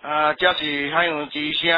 这是海洋之声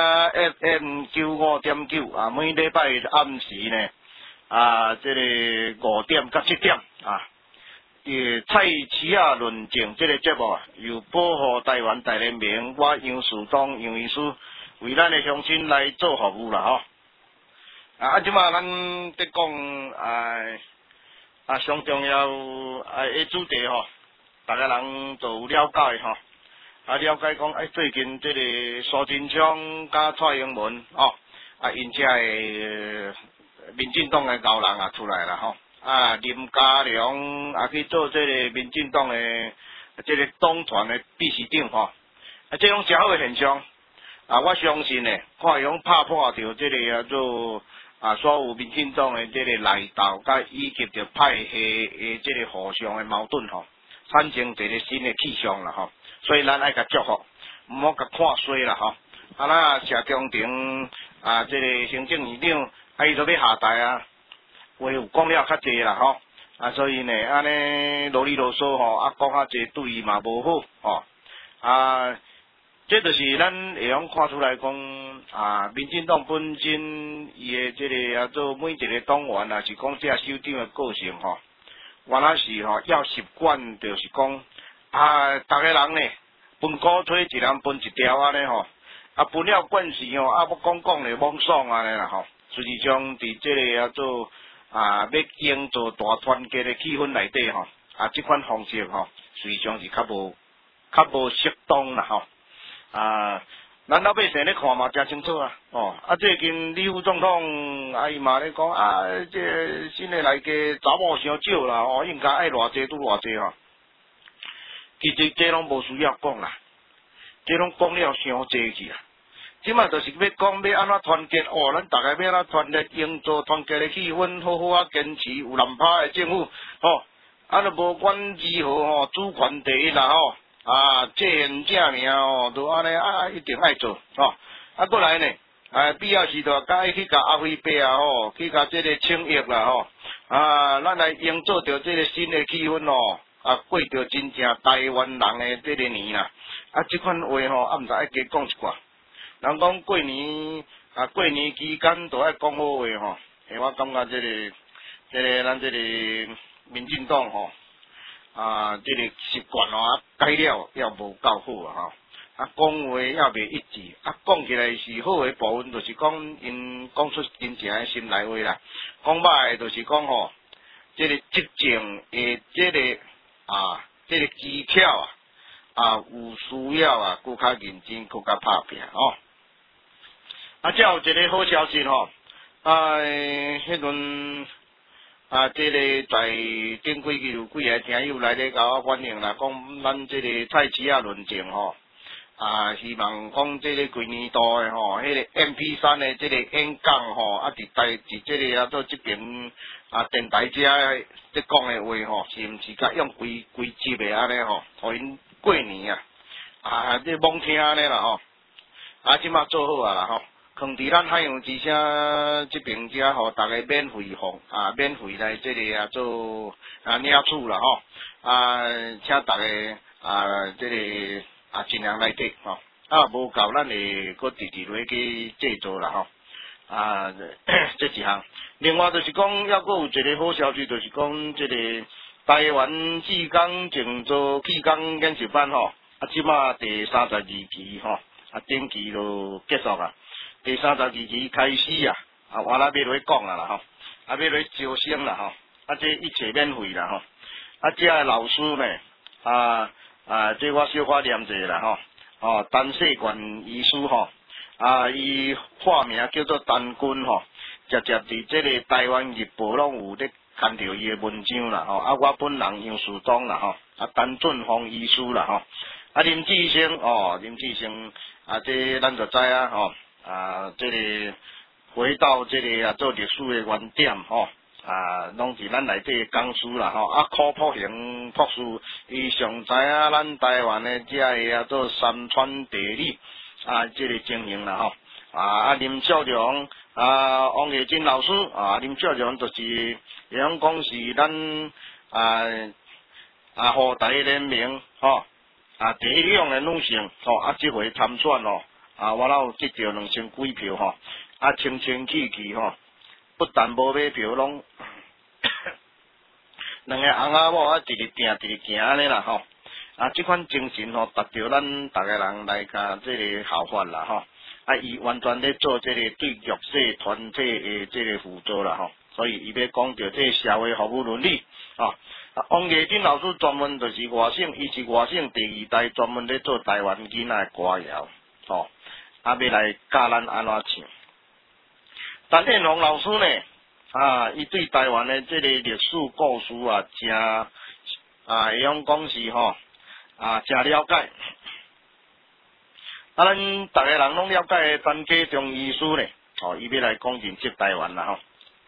FM95.9啊，每礼拜暗时呢这个5点到7点蔡奇亚论证这个节目由保护台湾大联盟我杨树东杨医师为咱的乡亲来做服务啦吼。即马咱在讲上重要的主题吼，大家人都有了解吼。了解讲最近这个苏贞昌甲蔡英文因遮的民进党的高人出来了吼。林佳龙去做这个民进党的这个党团的秘书长吼。这种真好的现象。我相信呢，看用拍破掉这个做所有民进党的这个内斗，甲以及着派系的这个互相的矛盾吼，产生一个新的气象啦吼。所以咱爱甲祝福，毋好甲看衰啦吼。那谢中庭这个行政院长伊都要下台话有讲了较济啦吼。所以呢，安尼啰里啰嗦吼，讲较济对伊嘛无好吼。这就是咱会用看出来讲民进党本身伊的这个做每一个党员是讲这首长的个性吼，原来是要习惯，就是讲逐个人呢分鼓吹一人分一条安尼吼，分了惯势吼，要讲咧妄爽安尼啦吼，实际上伫这个做要营造大团结的气氛内底吼，这款方式吼，实际上是较无适当啦吼。咱老百姓咧看嘛，真清楚最近李副总统伊嘛咧讲这新的内阁查某伤少啦应该爱偌济拄偌济吼。其实这拢无需要讲啦，这拢讲了伤济去啦。即马就是要讲要安怎团结咱大家要安怎团结，营造团结的气氛，好好坚持有蓝拍的政府就无管如何主权第一啦吼。这现正命都安尼一定爱做过来呢必要时就该去甲阿辉伯去甲这个请益啦咱来营造着这个新的气氛过着真正台湾人的这个年啦这款话毋知爱加讲一寡。人讲过年期间都爱讲好话我感觉这个咱这个民进党这个习惯改了也无够好讲话也袂一致讲起来是好的部分，就是讲因讲出真正的心内话啦。讲歹的就是讲这个执政的这个这个技巧有需要更较认真，更较拍拼才有一个好消息迄阵。这个在顶几日有几个听友来咧甲我反映啦，讲咱这个蔡奇亚论证希望讲这个几年度的迄个 MP3 的这个演讲伫这个做这边电台遮在讲的话是毋是甲用规集的安尼互因过年这罔听安尼啦即马做好啦放伫咱海洋之声这边遮大家免费放免费来这里做领取啦请大家这个尽量来听无够咱会搁直落去制作啦这一项。另外就是讲，还阁有一个好消息，就是讲这个台湾志工静坐气功演习班即马第32期登记就结束第32期开始我要落去讲啦要落去招生啦这一切免费啦这个老师呢这我小可念一下啦陈世权医师伊化名叫做陈君直接伫这个台湾日报拢有咧看到伊的文章啦我本人杨树东啦陈俊峰医师啦林志升这咱就知这个回到这个做历史的原点拢是咱内底的讲师啦柯朴雄博士伊上知咱台湾的这个做山川地理这个情形啦林少良王业金老师林少良就是讲是咱护台联盟第一样的女性这回参选我有得到2000几票清清气气不但无买票，拢两个翁仔某直直行安尼啦这款精神达到咱大家人来甲这个效法啦伊完全咧做这个对弱势团体的这个辅助啦所以伊要讲到这个社会服务伦理王业珍老师专门就是外省，伊是外省第2代专门咧做台湾囡仔的歌谣要来教咱安怎唱。陈建宏老师呢伊对台湾的这个历史故事真会用讲是真了解。咱大家人拢了解陈家忠医师呢伊要来讲认识台湾啦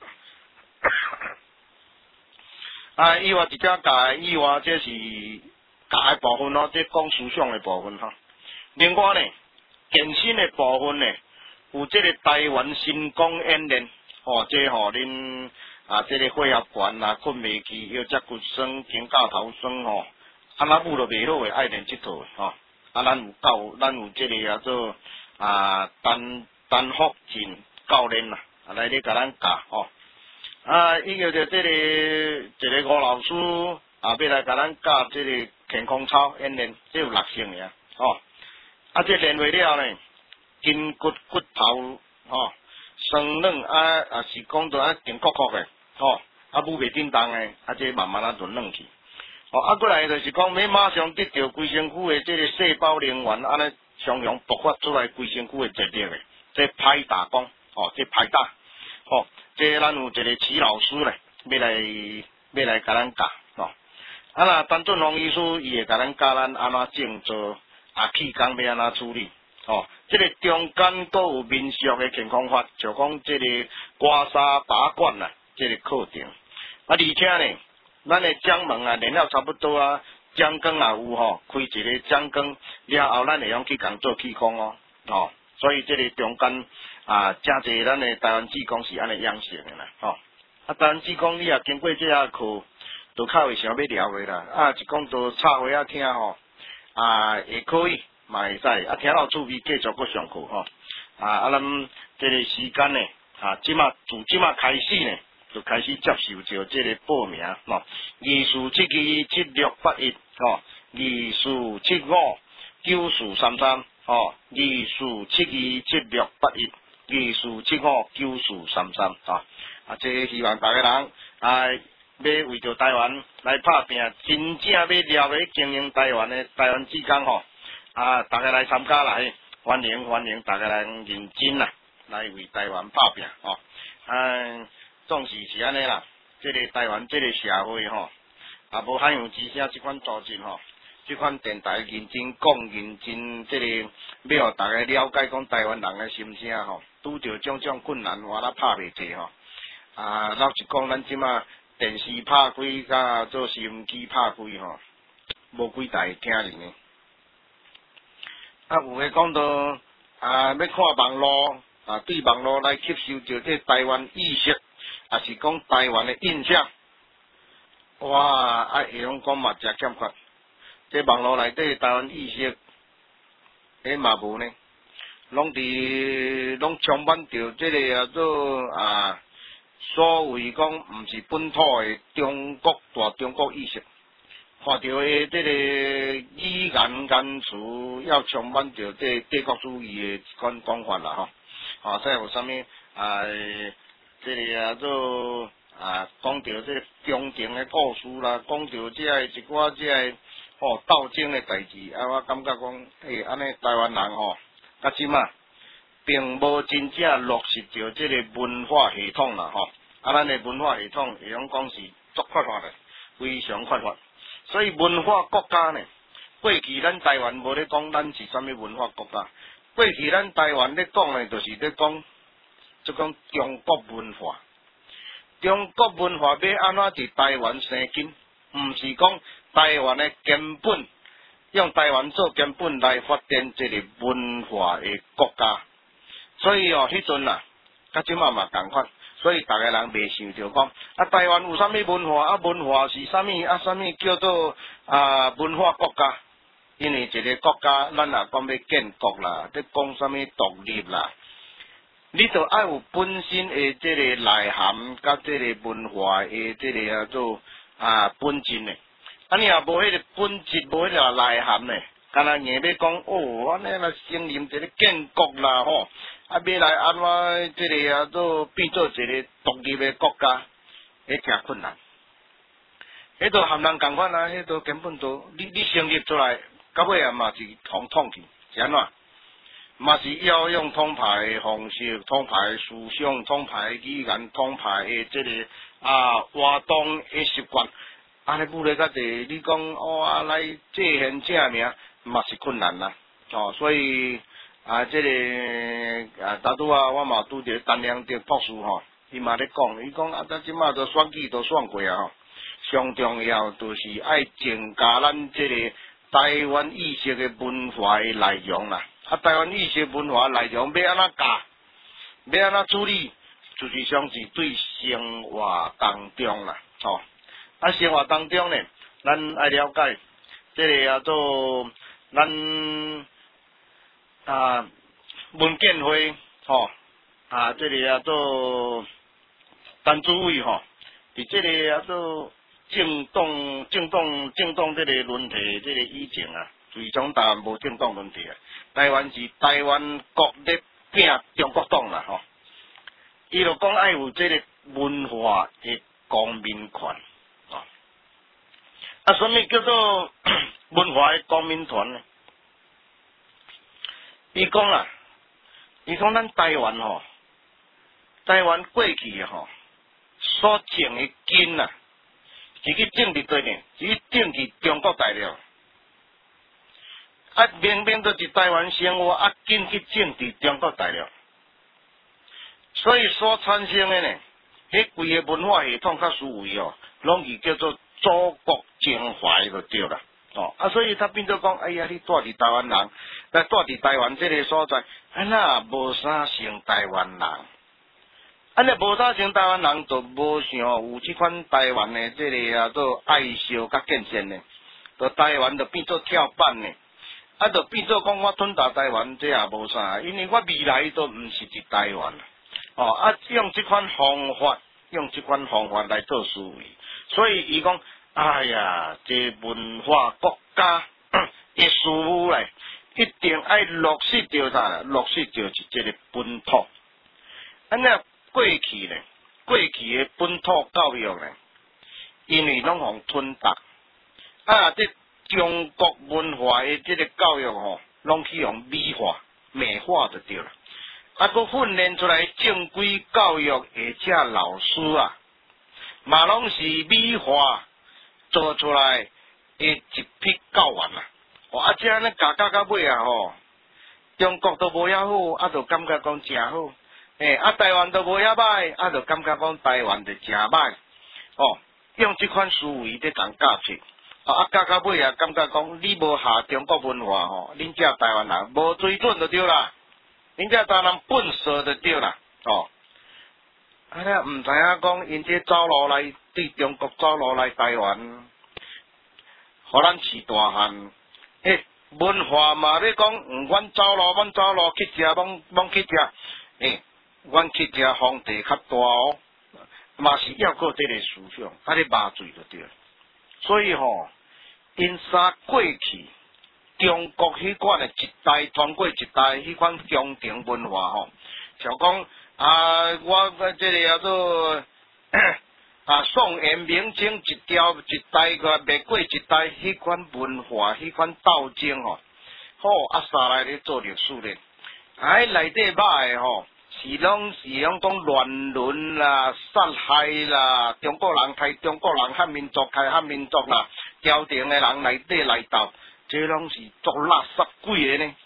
以外一只教以外，这是教的部分这讲思想的部分另外呢，健身的部分呢，有这个台湾新光演练这恁这个血压悬困袂去，腰脊骨酸、肩胛头酸安那舞都袂好诶，爱练这套咱有这个叫做丹福进教练来咧甲咱教伊叫做这个一个吴老师要来甲咱教这个健康操演练，这有6成呀这练会了呢，筋骨骨头酸软是讲到硬壳壳的舞袂振动的这慢慢就软去过来就是讲要马上得到规身躯的这个细胞能源安尼常常爆发出来规身躯的热力的，这歹打功这歹打这咱有一个齐老师咧，要来甲咱教那陈俊宏医师伊会甲咱教咱安怎静坐气功要安怎处理这个中间都有民俗的健康法，就讲这个刮痧拔罐这个课程而且呢咱的掌门练了差不多掌根也有开一个掌根了后，咱会用去共做气功所以这个中间真侪咱的台湾志工是安尼养成的啦台湾志工你也经过这课，都较会想要聊的啦是讲都插话听也可以嘛会使听到趣味继续搁上课咱这个时间呢自即马开始呢就开始接受着这个报名24727681247294332472768124759433这希望大家人要为着台湾来打拼，真正要了解经营台湾的台湾志工大家来参加来，欢迎大家来认真来为台湾打拼总是安尼啦，这个台湾这个社会无海洋之声这款组织这款电台认真讲认真，这个要互大家了解讲台湾人的心声拄着种困难，我啦拍袂济老实讲，咱即马电视拍开，甲做收音机拍开无几台听人的有诶讲到要看网络对网络来吸收着这台湾意识，也是讲台湾的印象哇会用讲嘛真欠缺，这网络内底台湾意识嘛无呢，拢充满着这个叫做所谓讲毋是本土的中国大中国意识，看到的这个语言言辞要充满着这帝国主义的一款讲法啦所以有啥物这个叫做讲到这个宫廷的故事啦，讲到这个一寡这个斗争的代志我感觉讲安尼台湾人到即马并无真正落实着这个文化系统啦咱的文化系统会用讲是足缺乏的，非常缺乏。所以文化国家呢，过去咱台湾无咧讲咱是啥物文化国家，过去咱台湾咧讲呢，就是咧讲就讲中国文化。中国文化要安怎伫台湾生根，毋是讲台湾的根本，用台湾做根本来发展这个文化的国家。所以迄阵甲即嘛共款。所以大家人袂想着讲台湾有啥物文化文化是啥物啥物叫做文化国家因为一个国家，咱也讲要建国啦，要讲什么独立啦，你著爱有本身的这个内涵，甲这个文化的这个做本质呢。你也无迄个本质，无迄个内涵呢，干那硬要讲哦，安尼来承认一个建国啦吼，要来安怎这个做变做一个独立的国家，迄诚困难。迄都含人共款啊，迄都根本都你成立出来，到尾啊嘛是互统去，是安怎？嘛是要用统派的方式、统派的思想、统派的语言、统派的这个活动的习惯，安尼不来较济，你讲来借现正名，嘛是困难啦。所以这个大拄我嘛拄着陈良德博士伊嘛咧讲，伊讲咱即马都选举都选过啊上重要就是爱增加咱这个台湾意识的文化的内容啦。台湾意识文化内容要安怎教，要安怎处理，就是像是对生活当中啦，生活当中呢，咱爱了解这个做咱文建会这个做陈主委伫这个做政党这个论题这个以前最终答案无政党论题台湾是台湾国咧拼中国党啦伊就讲爱有这个文化的公民权什么叫做文化的公民权呢？伊讲咱台湾台湾过去所种的根是去种伫对呢，是去种去中国大陆。明明都是台湾生活，根去种伫中国大陆，所以所产生的呢，迄规个文化系统甲思维拢是叫做祖国情怀就对啦。所以他变做讲，哎呀，你住伫台湾人，来住伫台湾这个所在，那无啥像台湾人。尼无啥像台湾人，就无像有即款台湾的这个做爱惜甲建设呢，就台湾就变做跳板呢，就变做讲我吞大台湾，这也无啥，因为我未来都毋是伫台湾用即款方法来做思维，所以伊讲，哎呀，这文化国家的事务咧，一定爱落实着啥？落实着是这个本土。过去的本土教育呢，因为拢互吞达，这中国文化的这个教育拢去用美化就对了。佮训练出来正规教育的这老师嘛拢是美化做出来的一批教员啦。这样教到尾中国都无遐好，就感觉讲真好。台湾都无遐歹，就感觉讲台湾就真歹。用这款思维在讲教训。教到尾感觉讲你无下中国文化恁这台湾人无水准就对啦，恁这台湾人笨拙就对啦。毋知影讲因这走路来对中国走路来台湾，互咱饲大汉。文化嘛咧讲，阮走路去食，拢去食。阮去食皇帝较大嘛是要过这个思想，咧麻醉就对了。所以因过去中国迄款的一代传过一代迄款宫廷文化像讲我这个做宋元明清一条一代个袂过一代迄款文化迄款斗争三来咧做历史咧，内底歹的是拢讲乱伦啦、杀害啦，中国人开中国人，汉民族开汉民族啦，朝廷的人内底来斗，这拢是做垃圾鬼的呢。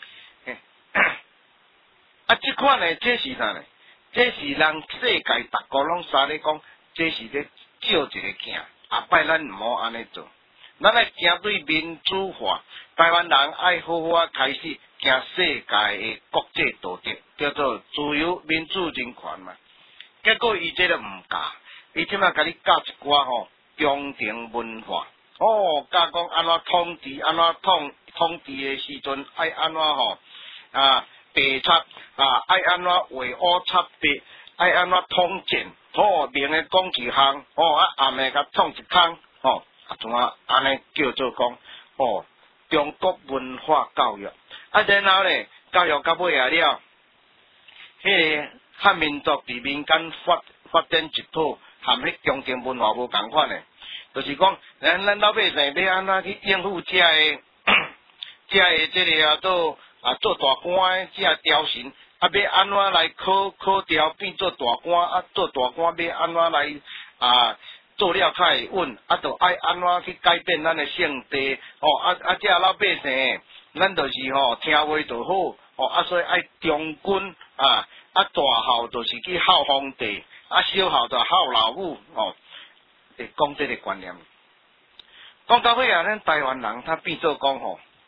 这款呢，这是啥呢？这是让世界逐个拢三咧讲，这是咧照一个镜，拜咱毋好安尼做，咱来行对民主化，台湾人爱好好开始行世界的国际道德，叫做自由、民主、人权嘛。结果伊这个毋教，伊即马甲你教一寡宫廷文化，教讲安怎统治，安怎统治的时阵爱安怎吼白插爱安怎画乌插白，爱安怎统战，明的讲一项，暗的甲创一空，怎安尼叫做讲中国文化教育，然后咧教育到尾啊了，迄个汉民族伫民间发展一套，含迄宫廷文化无共款诶，就是讲咱老百姓要安怎去应付遮个即个做大官即个雕神，要安怎来考雕变做大官，做大官要安怎来做了较会稳，就爱安怎去改变咱的性地，即老百姓，咱就是听话就好，所以爱中军大校就是去孝皇帝，小校就孝老母，讲这个观念。讲到尾咱台湾人他变做讲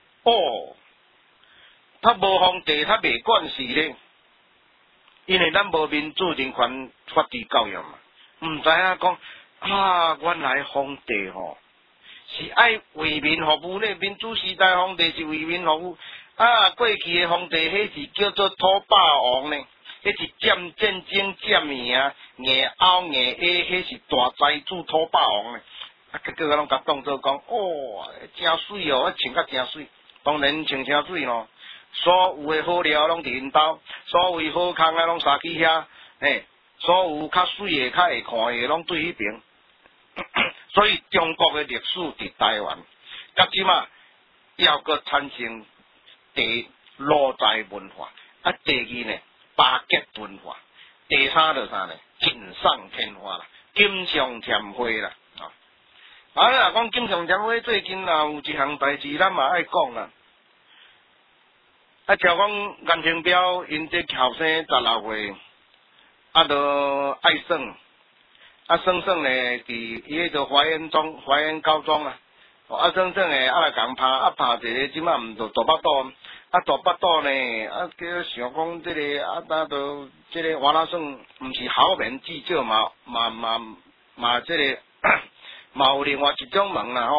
他无皇帝，他袂管事咧，因为咱无民主人权法治教育嘛，毋知影讲原来皇帝是爱为民服务咧，民主时代皇帝是为民服务，过去的皇帝迄是叫做土霸王咧，迄是占战争占名，硬凹硬 A， 迄是大财主土霸王咧，结果拢甲当做讲真水穿甲真水，当然穿真水所有的好料拢伫因兜，所有好康拢杀去遐，所有较水的、较会看的拢对迄边。所以中国的历史伫台湾，到即马要阁产生第路财文化，第二呢巴结文化，第三就是啥呢？锦上添花啦，锦上添花啦。若讲锦上添花，最近有一项代志，咱嘛爱讲啦。听讲颜清标因这后生16岁，就爱耍。算咧，伫伊迄个华严高中啦，算咧，来共拍，拍一个即马毋就大巴肚，大巴肚呢，叫想讲即个，就即个换算，毋是好面至少嘛，即个嘛有另外一种门啦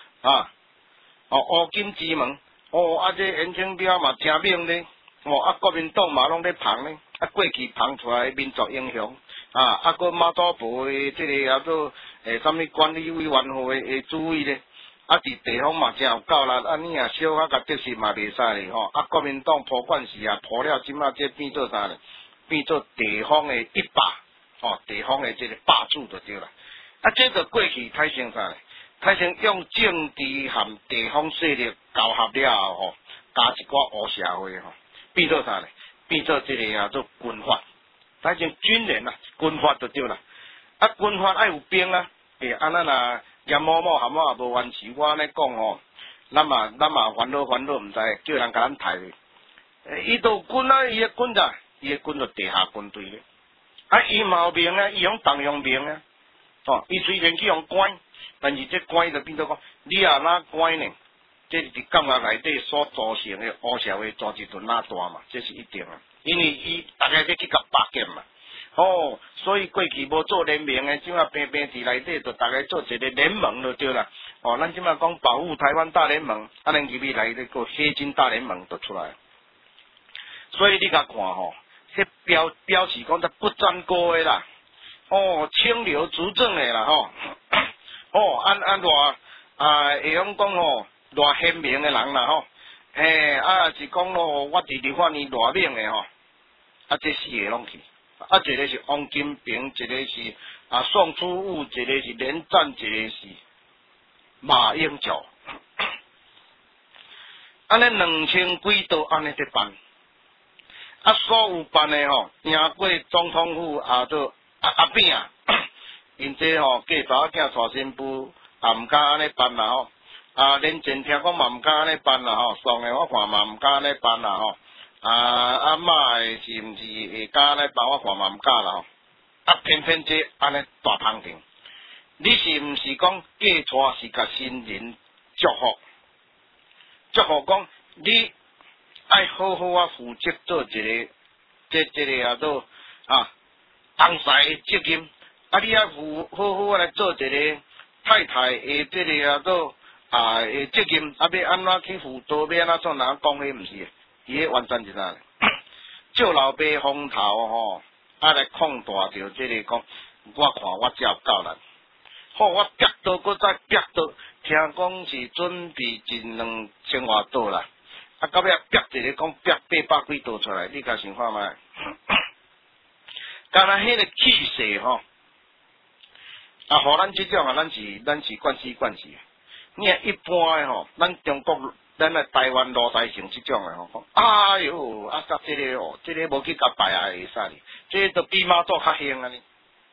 乌金之门，这颜清标嘛听名咧，国民党嘛拢咧捧咧，过去捧出来的民族英雄。个马祖部的即个叫做啥物管理委员会的主委咧，伫地方嘛真有够啦，你若小可甲得势嘛袂使咧国民党破管事破了，即马这变做啥咧？变做地方的一霸，地方的即个霸主就对啦。这个过去太成啥咧？太成用政治含地方势力交合了后加一寡乌社会变做啥咧？变做即个叫做军阀。反正军人军阀就对啦。军阀爱有兵安那若严某某含我也无完事，我安尼讲咱嘛烦恼，毋知叫人甲咱抬咧。伊都有军伊的军咋？伊的军就地下军队咧。伊嘛有兵伊用动用兵伊虽然去用官，但是这官就变做讲，你拿官呢？这是感觉内底所造成的乌社会组织就哪大嘛，这是一定因为伊大家要去甲巴结嘛，所以过去无做联盟的，即马平伫内底就大家做一个联盟就对啦。咱即马讲保护台湾大联盟，咱入去来个黑金大联盟就出来。所以你甲看迄表示讲这不沾锅的啦，清流执政的啦按偌会用讲偌贤明的人啦是讲我伫立法院偌猛的这四个拢去，一个是王金平，一个是宋楚瑜，一个是连战，一个是马英九，安尼2000几道安尼在办，所有办的赢过总统府都阿扁因这嫁查某囝娶新妇毋敢安尼办啦连前听讲嘛毋敢安尼办啦爽的我看嘛毋敢安尼办啦妈的是毋是会敢安尼办？我看嘛毋敢啦偏偏这安尼大捧场，你是毋是讲嫁娶是甲新人祝福讲你爱好好负责做一个这个叫做红婿的责任，你爱好好来做一个太太的这个叫做责任要安怎去辅导，要安怎做，人讲迄毋是，伊迄完全是啥？借老爸风头吼，来扩大着即个讲，我看我只有够力，好，我逼到搁再逼到，听讲是准备1,200多刀啦，到尾逼一个讲逼800几刀出来，你甲想看觅？敢若迄个气势吼，互咱即种咱是惯死。你若一般诶吼，咱中国。咱台湾罗台城即种诶吼，哎哟，甲即个哦，即个无去甲败啊会使哩，即个都比马祖较兴啊哩。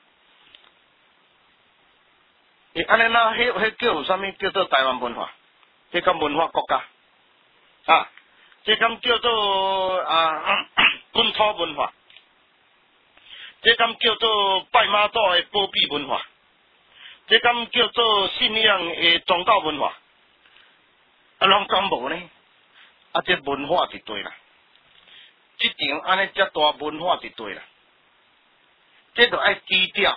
安尼呐，迄叫有啥物叫做台湾文化？即个文化国家即个叫做本土文化，即个叫做拜马祖诶保庇文化，即个叫做信仰诶宗教文化。拢讲无呢？这文化就对啦。即场安尼遮大文化就对啦。这就爱低调，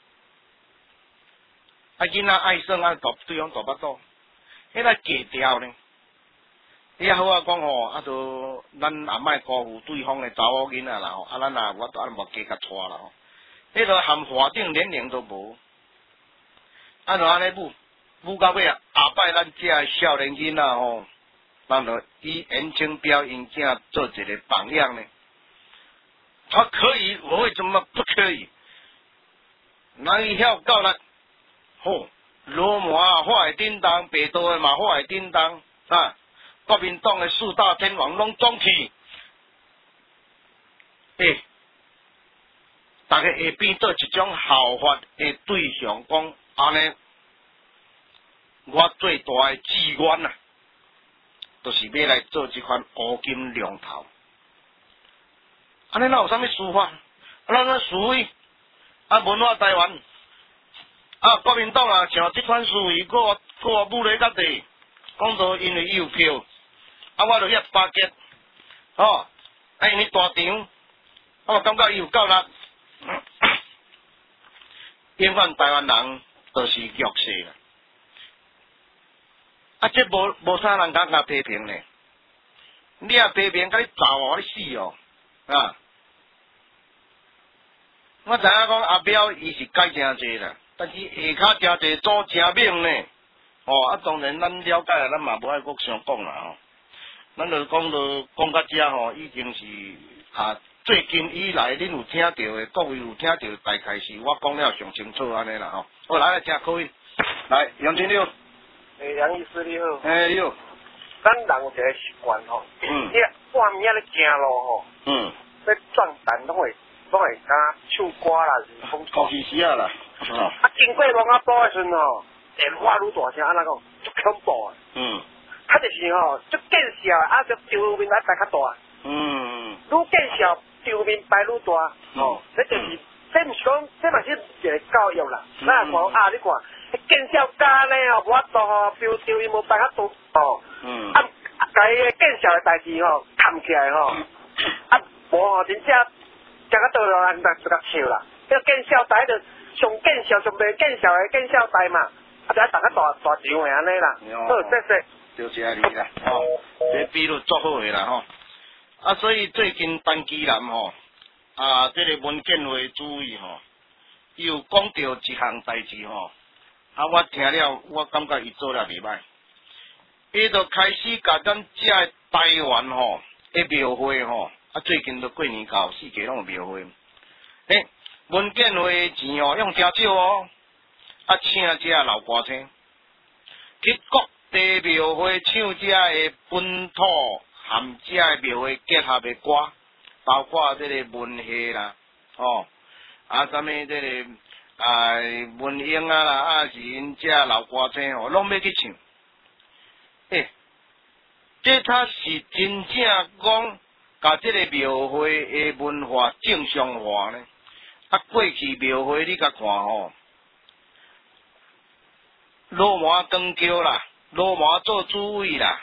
囡仔爱耍对方大巴肚，迄个低调呢。你好讲吼，就咱也莫辜负对方的查某囡仔啦吼，咱我无加甲带啦吼。迄个含法定年龄都无，就安尼舞到尾下摆咱遮少年囡仔吼，咱就以言情表因囝做一个榜样呢。他可以，我为什么不可以？人伊晓够力，吼，罗马化会叮当，北道的嘛化会叮当国民党的四大天王拢总去，大家会变做一种效法的对象，讲安尼。我最大的志愿就是要来做这款乌金龙头。安尼哪有啥物事法？咱思维文化台湾国民党像这款思维，我武力较地，讲到因为伊有票，我就遐巴结，因为大场，我感觉伊有够力。永远台湾人都是弱势啦。这无啥人敢批评呢？你若批评，甲你走你死我知影讲阿彪伊是改诚济啦，但是下骹诚济做诚猛呢。当然咱了解咱嘛无爱搁想讲啦咱就讲到遮已经是最近以来恁有听到的，各位有听到大概是我讲了上清楚安尼啦好，来听各位，来杨清六。 杨医师你好。 你好。 咱人有一个习惯你半暝咧行路要转蛋拢会甲唱歌啦，是风吹。是啦。 经过龙仔埔的时阵电话愈大声，安怎讲，足恐怖就是足见笑就场面摆较大。愈见笑场面摆愈大。这就是这毋是讲，这嘛是一个教育啦。咱看你看。见笑家呢无法度标场伊无摆较多甲伊见笑的代志扛起来无真正食到倒落人就甲笑啦。这见笑台就上见笑上袂见笑的见笑台嘛，就大家大场的安尼啦。好，谢谢。 就是安尼啦，这比率足好的啦所以最近陈其南这个文建会主委伊有讲到一项代志我听了，我感觉伊做了袂歹。伊就开始甲咱遮的台湾的庙会最近都过年到，四界拢有庙会。文建会的钱用诚少请遮老歌星去各地庙会唱遮的本土含遮的庙会结合的歌，包括这个文戏啦，啥物这个。文英啦，是因遮老歌星拢要去唱。这他是真正讲，甲这个庙会的文化正常化呢。过去庙会你甲看罗马光桥啦，罗马做主委啦，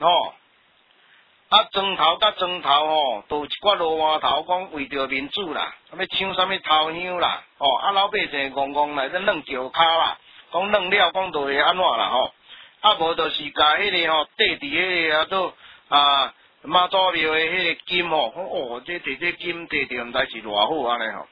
庄头甲庄头都有一寡罗马头讲为着民主啦，要唱啥物头香啦，老百姓戆来咧弄石骹啦，讲弄了讲就会安怎啦啊无就是甲迄个吼缀伫迄个做妈祖庙的迄个金吼，哦，这摕这金摕着毋知是偌好安尼吼。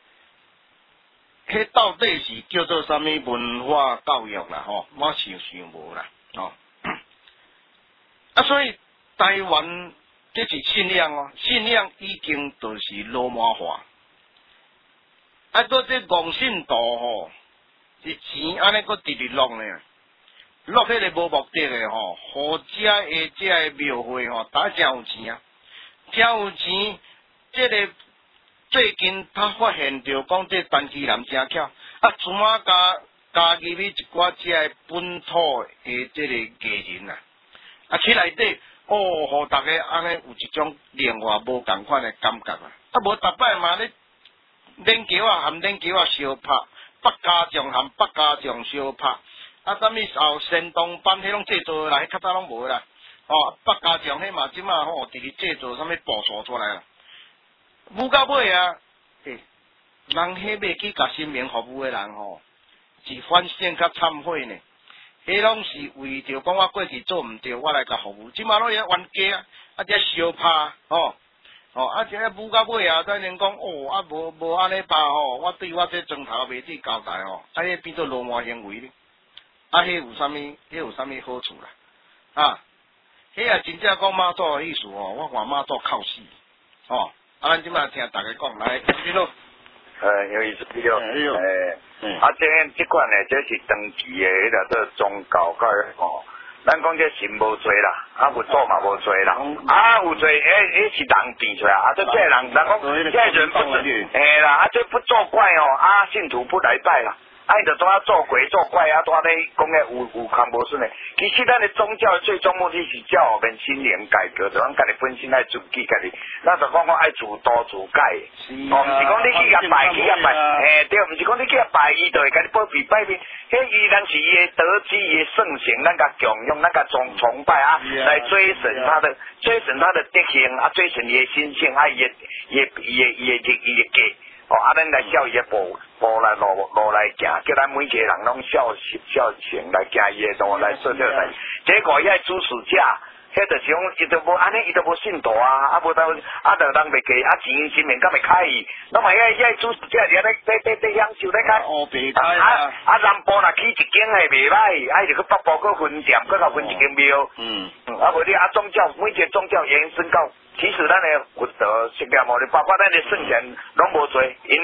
迄到底是叫做啥物文化教育啦吼？我想无啦吼。啊，所以台湾这是信仰哦，信仰已经就是罗马化。啊，搁这戆信徒吼，是钱安尼搁直直落呢，落迄个无目的的吼，好遮下遮的庙会吼，打真有钱啊，真有钱，这个。最近他发现着讲这陈其南真巧，主要加入去一寡只个本土的这个艺人啊，去内底互大家安尼有一种另外无共款的感觉啊，无逐摆嘛咧练球啊含练球啊相拍，北家将含北家将相拍，啥物后神动班迄种制作啦，迄较早拢无啦，北家将迄嘛即嘛吼，直直制作啥物步数出来啦。舞到尾啊，人迄要去甲新民服务的人吼，是反省甲忏悔呢。迄拢是为着讲我过去做毋对，我来甲服务。即马拢也冤家啊，这相拍这舞到尾啊，再能讲无安尼吧吼，我对我这庄头媒体交代吼，迄变做罗马行为咧。迄有啥物好处啦？迄也真正讲妈祖的意思哦，我看妈祖靠死咱即马听大家讲来，你咯。 有意思对哦。这款呢，这是长期的迄个做宗教教育吼。咱讲这神无做啦，佛祖嘛无做啦，有做迄是人变出来，这人讲这人不做，啦，这不作怪哦，信徒不来拜啦。伊就拄做鬼做怪拄咧讲个有空无顺诶。其实咱的宗教最终目的是叫后面心灵改革，就咱家己本身爱自己家己，咱就讲爱自导自改。毋是讲你去甲拜，对，毋是讲你去甲拜，伊就会甲你保庇拜面。迄伊咱是伊的德基，伊的圣行，咱甲供养，咱甲崇拜来追寻他的德行追寻伊的心性伊的价。咱来照伊的步来路来行，叫咱每一个人拢孝行来行伊的路来做这代。结果伊爱主持者，迄就是讲伊都无安尼，伊都无信徒无到就人袂给钱新面敢会开伊，拢嘛伊主持者咧享受咧开。南部若起一间诶袂歹，就去北部去分店，去甲分一间庙。无你宗教每一个宗教延伸到。其实咱的佛道释迦牟尼，包括咱的圣贤拢无做，因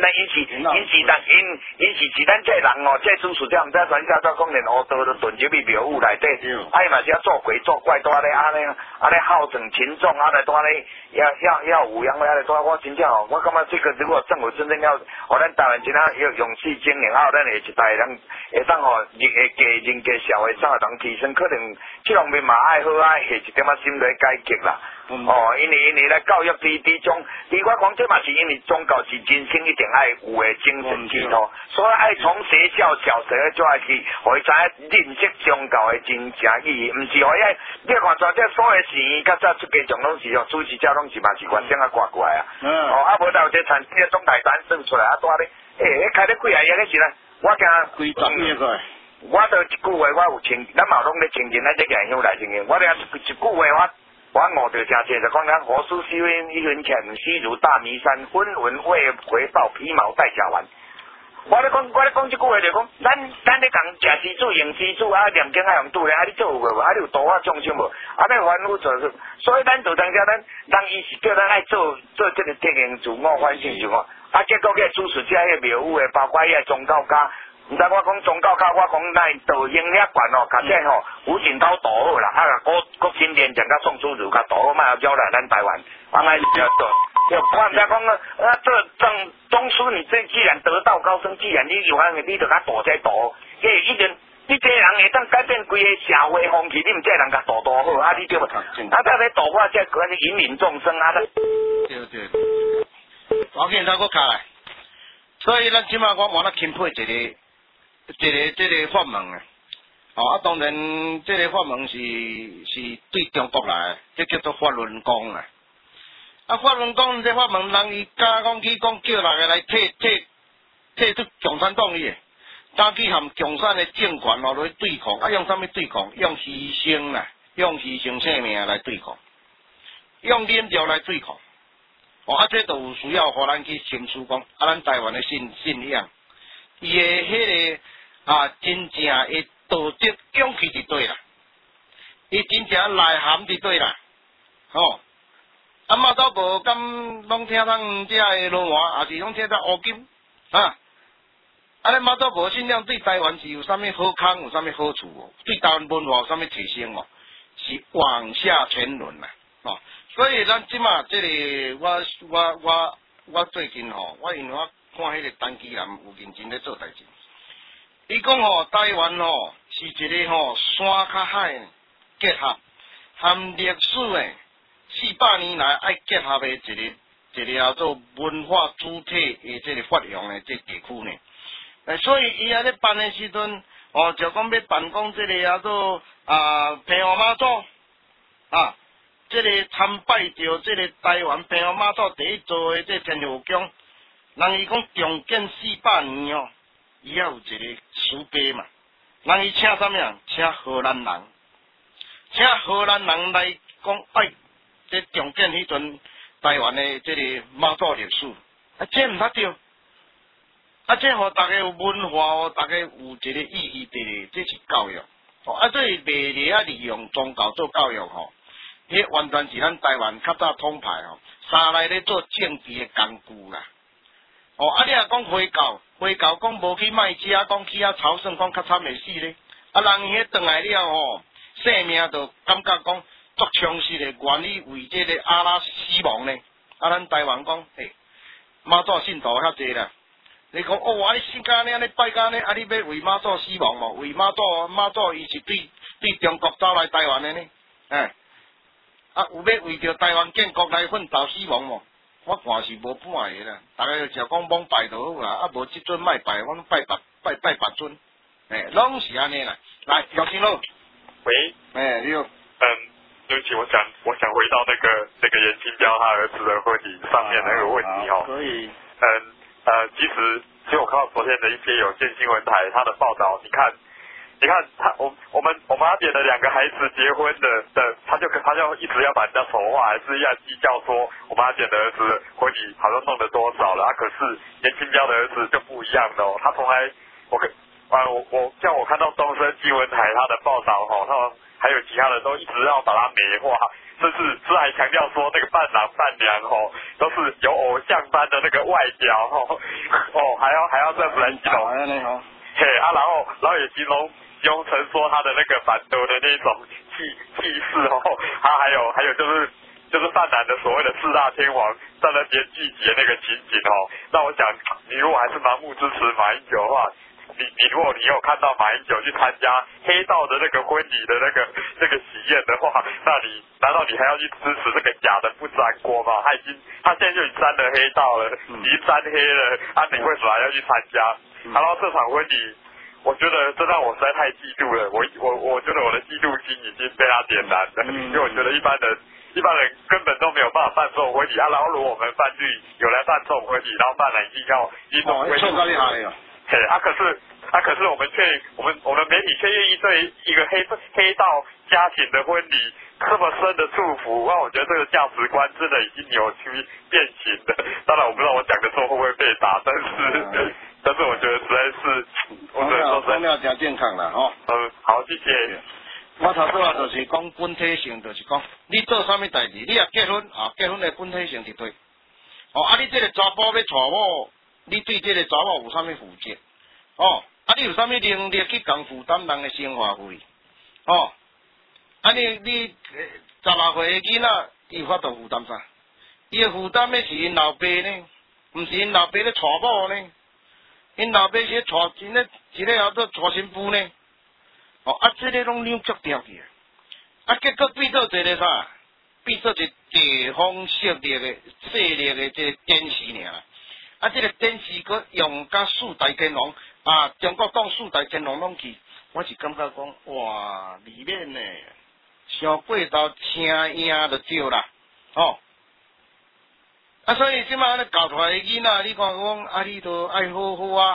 是咱这人这主持者毋知专家怎讲连乌道都遁入去庙宇内底，伊嘛是做鬼做怪，拄咧安尼号召群众来拄咧要有样来拄我真正我感觉这个如果政府真正要，咱台湾真要勇气经营咱下一代人会当人家社会上当提升，可能这方面嘛爱好下一点心理改革啦。因为来教育这种，我讲这嘛是因为宗教是人生一定爱有的精神寄托，所以爱从学校小学就爱去，互伊知影认识宗教的真正意义，毋是互伊爱，你看像这所有事，较早出家众拢是主持者拢是嘛是原先挂过来无到这产这中台单算出来拄咧，开咧几啊亿个是啦，我惊几十亿个。 我都一句话我有请，咱嘛拢咧请进咱这个乡来请进，我俩一句话我悟着真济，就讲咱何事修一分钱，须如大弥山，分文为回报，皮毛带甲丸。我咧讲这句话就讲，咱咧讲食施主用施主念经用拄咧，你做有无？你有度众生无？咱凡夫做，所以咱就当家咱伊是叫咱爱做这个德行自我反省自我，结果个主持者迄庙宇的，包括迄个宗教家。毋知我讲宗教家，我讲咱道英遐悬甲这吴景涛导好啦，国新连将甲宋楚瑜甲导好，莫招来咱台湾，安尼就做。我毋知讲这宗师，你既然得道高僧，既然你有安尼，你就甲导这导，一定你这人会当改变规个社会风气，你毋这人甲导好，你对无？再来导我这个引领众生对。我见他个卡来，所以咱即马我往那钦佩这个法门当然这个法门是对中国来，这叫做法轮功法轮功这法门，人伊加讲去讲叫人来退出共产党伊敢去和共产的政权落去对抗，啊，用啥物对抗？用牺牲啦，用牺牲性命来对抗，用忍着来对抗。哦，啊，这都有需要互咱去深思讲，啊，咱台湾的信仰，伊的迄个真正的道德勇气伫对啦，伊真正内涵伫对啦，哦。啊，马祖无敢拢听咱遮个论话，也是拢听咱乌金啊。啊，咱马祖无信仰对台湾是有啥物好康，有啥物好处哦？对台湾文化有啥物提升哦？是往下沉沦啦，哦。所以咱即马即个我最近吼，我因为我看迄个陈其南有认真咧做代志。伊讲吼，台湾吼是一个吼山较海结合含历史诶。400年来爱结合的一个叫做文化主体的这个发扬的这地区呢，所以伊安尼办的时阵，哦，就讲要办讲这个叫做平湖妈祖啊，这个参拜着这个台湾平湖妈祖第一座的这天后宫，人伊讲重建400年哦，伊也有一个史碑嘛，人伊请啥物人？请荷兰人，请荷兰人来讲爱。这重建迄阵台湾的这个妈祖历史，啊，这毋捌对，啊，这互大家有文化，互大家有一个意义的，这是教育，哦，啊，这袂利啊利用宗教做教育吼，迄完全是咱台湾较早统派吼，三来咧做政治的工具啦，哦，啊，你若讲回教讲无去卖食，讲去遐朝圣，讲较惨会死咧，啊，人伊迄转来了吼，性命就感觉讲。作枪式的愿意为这个阿拉死亡呢？啊，咱台湾讲，妈祖信徒遐济啦。你讲哦，你信甲呢？你拜甲呢？啊，你要为妈祖死亡无？为妈祖伊是对中国走来台湾的呢？啊，有要为着台湾建国来奋斗死亡无？我看是无半个啦。大家就讲罔拜就好啦，啊，无即尊卖拜，我拜别尊，拢是安尼啦。来，姚新路。 喂。 你好。 对不起，我想回到那个严清标他儿子的婚礼上面那个问题哦。 可以。 其实我看到昨天的一些有线新闻台他的报道，你看我们阿扁的2个孩子结婚的，他就一直要把人家丑化，还是要计较说我们阿扁的儿子的婚礼好像弄了多少了，可是严清标的儿子就不一样的哦，他从来像我看到东森新闻台他的报道哦，他还有其他的都一直要把它美化，甚至是还强调说那个伴郎伴娘哦都是有偶像般的那个外表还要这样子来形容，然后也形容成说他的那个反斗的那种气势哦，他还有就是泛蓝的所谓的4大天王在那边聚集的那个情景哦，那我想你如果还是盲目支持马英九的话。如果你有看到马英九去参加黑道的那个婚礼的那个喜宴的话，难道你还要去支持这个假的不粘锅吗？他现在就已经沾了黑道了，已经沾黑了，你为什么还要去参加？然后这场婚礼，我觉得这让我实在太嫉妒了，我觉得我的嫉妒心已经被他点燃了，因为我觉得一般人根本都没有办法办这种婚礼然后如果我们伴侣有来办这种婚礼，然后伴郎一定要一种婚礼。可是我们媒体却愿意对一个黑道家庭的婚礼这么深的祝福，我觉得这个价值观真的已经扭曲变形了。当然我不知道我讲的时候会不会被打，但是我觉得实在是，我只能说讲了真健康啦吼。 好，谢谢。 我头拄就是讲本体性，就是讲你做啥物代志，你若结婚结婚的本体性是对。你这个查甫要娶某。你对这个查某有啥物负责？你有啥物能力去共负担人的生活费？你16岁的囡仔，伊有法度负担啥？伊的负担的是因老爸呢，毋是因老爸咧娶某呢，因老爸是咧娶一个叫做娶新妇呢。这个拢扭曲掉去结果变做一个啥？变做一个地方势力的这个电视尔。这个电视佫用甲4大天王中国党4大天王拢去，我是感觉讲哇，里面呢，上过头听赢就对啦，所以即马咧教出来的囡仔，你看讲你都爱好好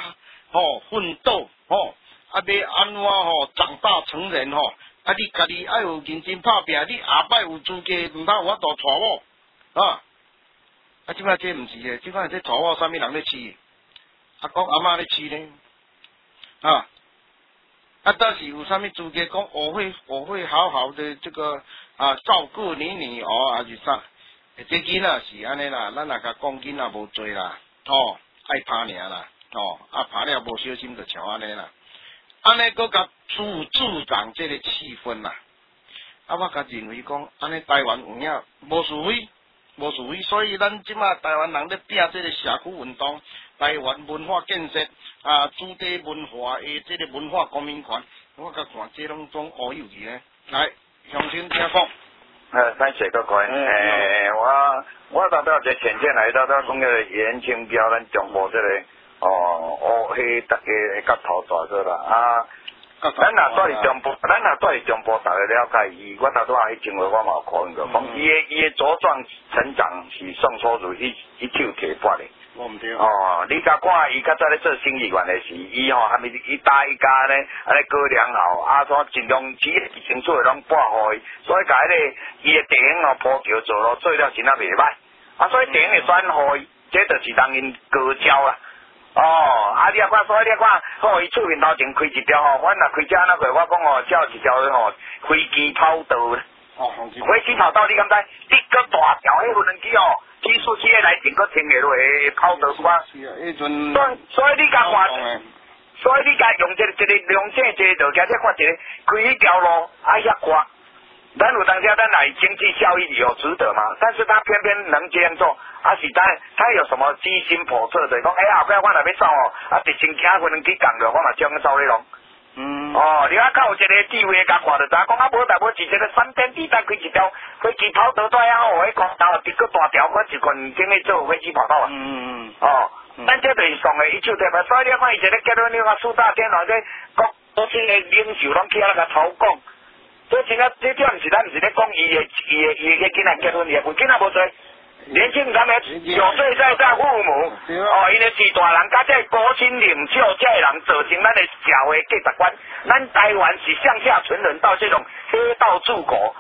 奋斗啊，要安怎长大成人啊，你家己爱有认真拍拼，你下摆有资格，毋通有法度娶某啊！啊，即摆这毋是诶，即摆这娶某啥物人咧饲？阿公阿嬷咧饲呢？啊！啊，但是有啥物资格讲我会好好的这个照顾你女儿还是啥？这囡仔是安尼啦，咱若甲讲囡仔无做啦，爱拍尔啦，啊拍了无小心就像安尼啦，安尼搁甲助长这个气氛啦。啊，我甲认为讲安尼台湾有影无是非，所以咱即马台湾人咧拼这个社区运动。台湾文化建设主题文化的这个文化公民权，我甲看这拢种乌有去呢。来，乡亲听讲。 咱写个关。我达到这浅见来到讲个严清标，咱中部这个迄大家甲头大个啦啊。咱若住伫中部，大家了解伊。我头拄仔迄前话我嘛有看过，讲伊的茁壮成长是宋楚瑜一手提拔的。 我唔对你甲看伊较早咧做生意员的时，伊还没伊搭一家呢，安尼过良好，所尽量只清楚的拢拨互伊，所以甲迄个伊的电影铺桥做咯，做了真啊袂歹，所以电影会选互伊，这就是人因高招啦。你啊看，所以你看，伊厝面头前开一条阮若开车那个，我讲叫一条飞机跑道。飞机跑道你敢知？你个大条迄无人机技术机来整个停下落去跑道瓜。所以你甲看，所以你甲用这个良性这条街，再看一个开迄条路遐宽。咱有当下咱来经济效益有值得吗？但是他偏偏能这样做，是他有什么居心叵测的？讲后摆我若要走直升机无能去讲着，我嘛将走咧咯。你较有一个智慧甲看着知，讲无大无是这个闪电地带开一条飞机跑道在迄公道一个大条，我一群经去做飞机跑道啊。咱这就是讲的一手提拔，所以你看伊一个结论，你看四大天王这国军的领袖拢起来甲操讲。所以真啊，这毋是咱毋是咧讲伊个囡仔结婚，伊个囡仔无做，年轻人有罪在父母。因为是大人，甲这国亲领袖，这人造成咱的社会价值观。咱台湾是向下沉沦到这种黑道治国。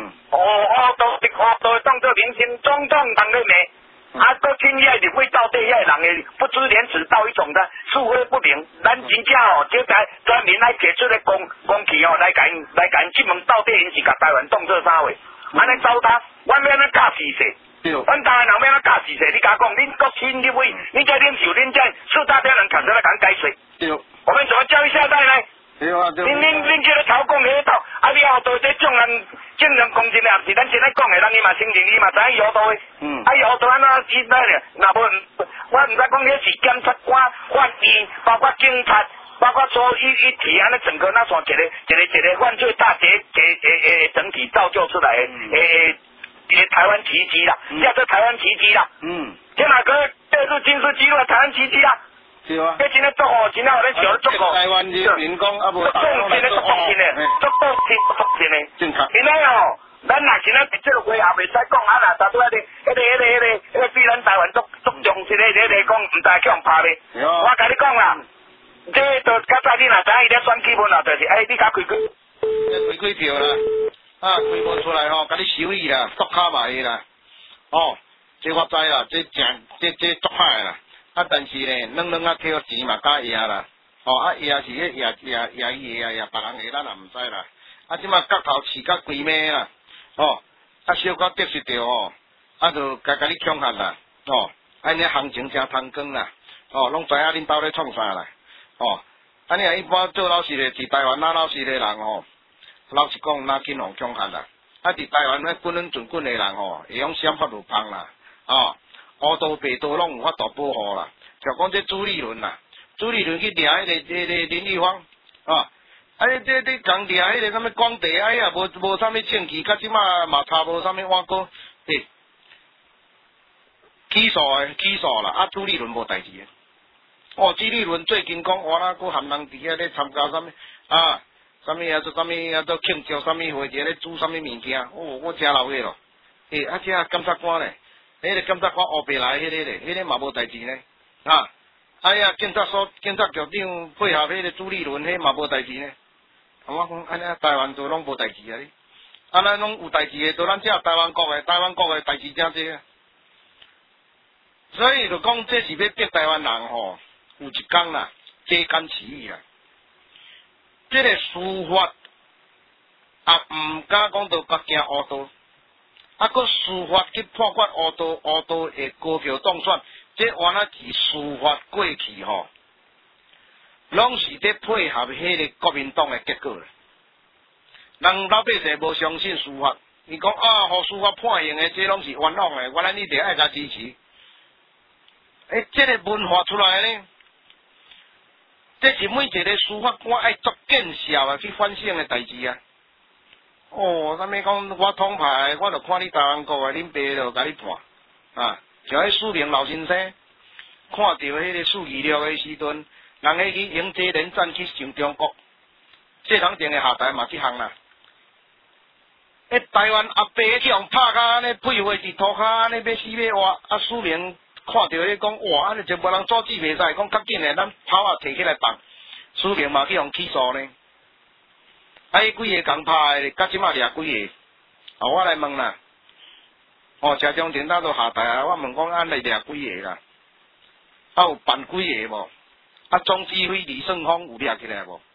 都当作明星，总统当咧骂。国亲遐入会到底遐人的不知廉耻到一种的是非不明，咱真正这专门来提出来公器来甲因质问，到底因是甲台湾当做啥话？安尼糟蹋，阮要安怎教事势？阮台湾人要安怎教事势？你甲讲，恁国亲入会，恁这领袖，恁这四大天人扛出来甲解释。我们怎么教育下代呢？恁这个操讲迄套，你后头这众人正人公正的，是咱现在讲的，人伊嘛承认，伊嘛知影摇头的。摇头安怎知道呢？若无，我毋知讲迄是检察官、法院，包括警察，包括说一体安尼整个那算一个犯罪大结整体造就出来的台湾奇迹啦，叫做台湾奇迹啦。这哪个列入军事纪录台湾奇迹啦？ 对啊， 这真诶足好，真诶互咱笑足好。 台湾人民讲啊无， 真诶足福真诶，足真诶。 正确。 因为咱若今仔伫这个话也袂使讲若达到迄个对咱台湾足重视的讲，毋知去互拍咧。我甲你讲啦，这都较早你若知影伊咧选基本就是你甲开票啦，开无出来甲你修理啦，剁卡埋啦。这我知啦，这足歹啦。但是呢，两摕钱嘛甲赢啦，赢是迄赢别人赢，咱也毋知啦。即马角头饲甲规暝啦，小可得失着就甲你恐吓啦，安尼行情真贪光啦，拢知影恁兜咧创啥啦，安尼一般做老实的，伫台湾老实的人老实讲哪紧互恐吓啦，伫台湾咧滚准滚的人会用想法路芳啦，黑道白道拢有法度保护啦，就讲这朱立伦啦，朱立伦去掠迄个林玉芳，这讲掠迄个什么光地也无啥物证据，甲即马嘛查无啥物碗糕，起诉啦，朱立伦无代志诶。朱立伦最近讲我那个含人伫遐咧参加啥物啥物庆祝啥物会节咧煮啥物物件，我真老血咯。这检察官咧。迄个检察官黑白来迄个嘛无代志呢， 哎呀，警察局长配合迄个朱立伦，迄嘛无代志呢。我讲安尼台湾都拢无代志啊你，咱拢有代志的，都咱只台湾国的代志真济啊。所以就讲这是要逼台湾人吼，有一天啦，加减起义啦。这个司法毋敢讲到甲行乌道，搁司法去判决乌道会高票当选，这原来是司法过去吼，拢是在配合迄个国民党的结果啦。人老百姓无相信司法，伊讲啊，互司法判刑的，这拢是冤枉的，原来你得爱甲支持。这个文化出来呢，这是每一个司法官爱做见效啊，去反省的代志啊。哦，啥物讲我统派，我就看你台湾国的，恁爸就甲你判啊。像迄苏明老先生，看到迄个数据六的时阵，人迄去用这连战去上中国，这人定的下台嘛，这项啦。台湾阿伯去用拍甲安尼配位伫涂骹安尼要死要活，啊苏明看到迄讲哇，安尼全部人阻止袂使，讲较紧诶，咱炮啊摕起来放，苏明嘛去用起诉呢。迄几个共拍诶，甲即马掠几个？我来问啦。谢中庭他都下台啊，我问讲安尼掠几个啦？有办几个无？总指挥李胜峰有掠起来无？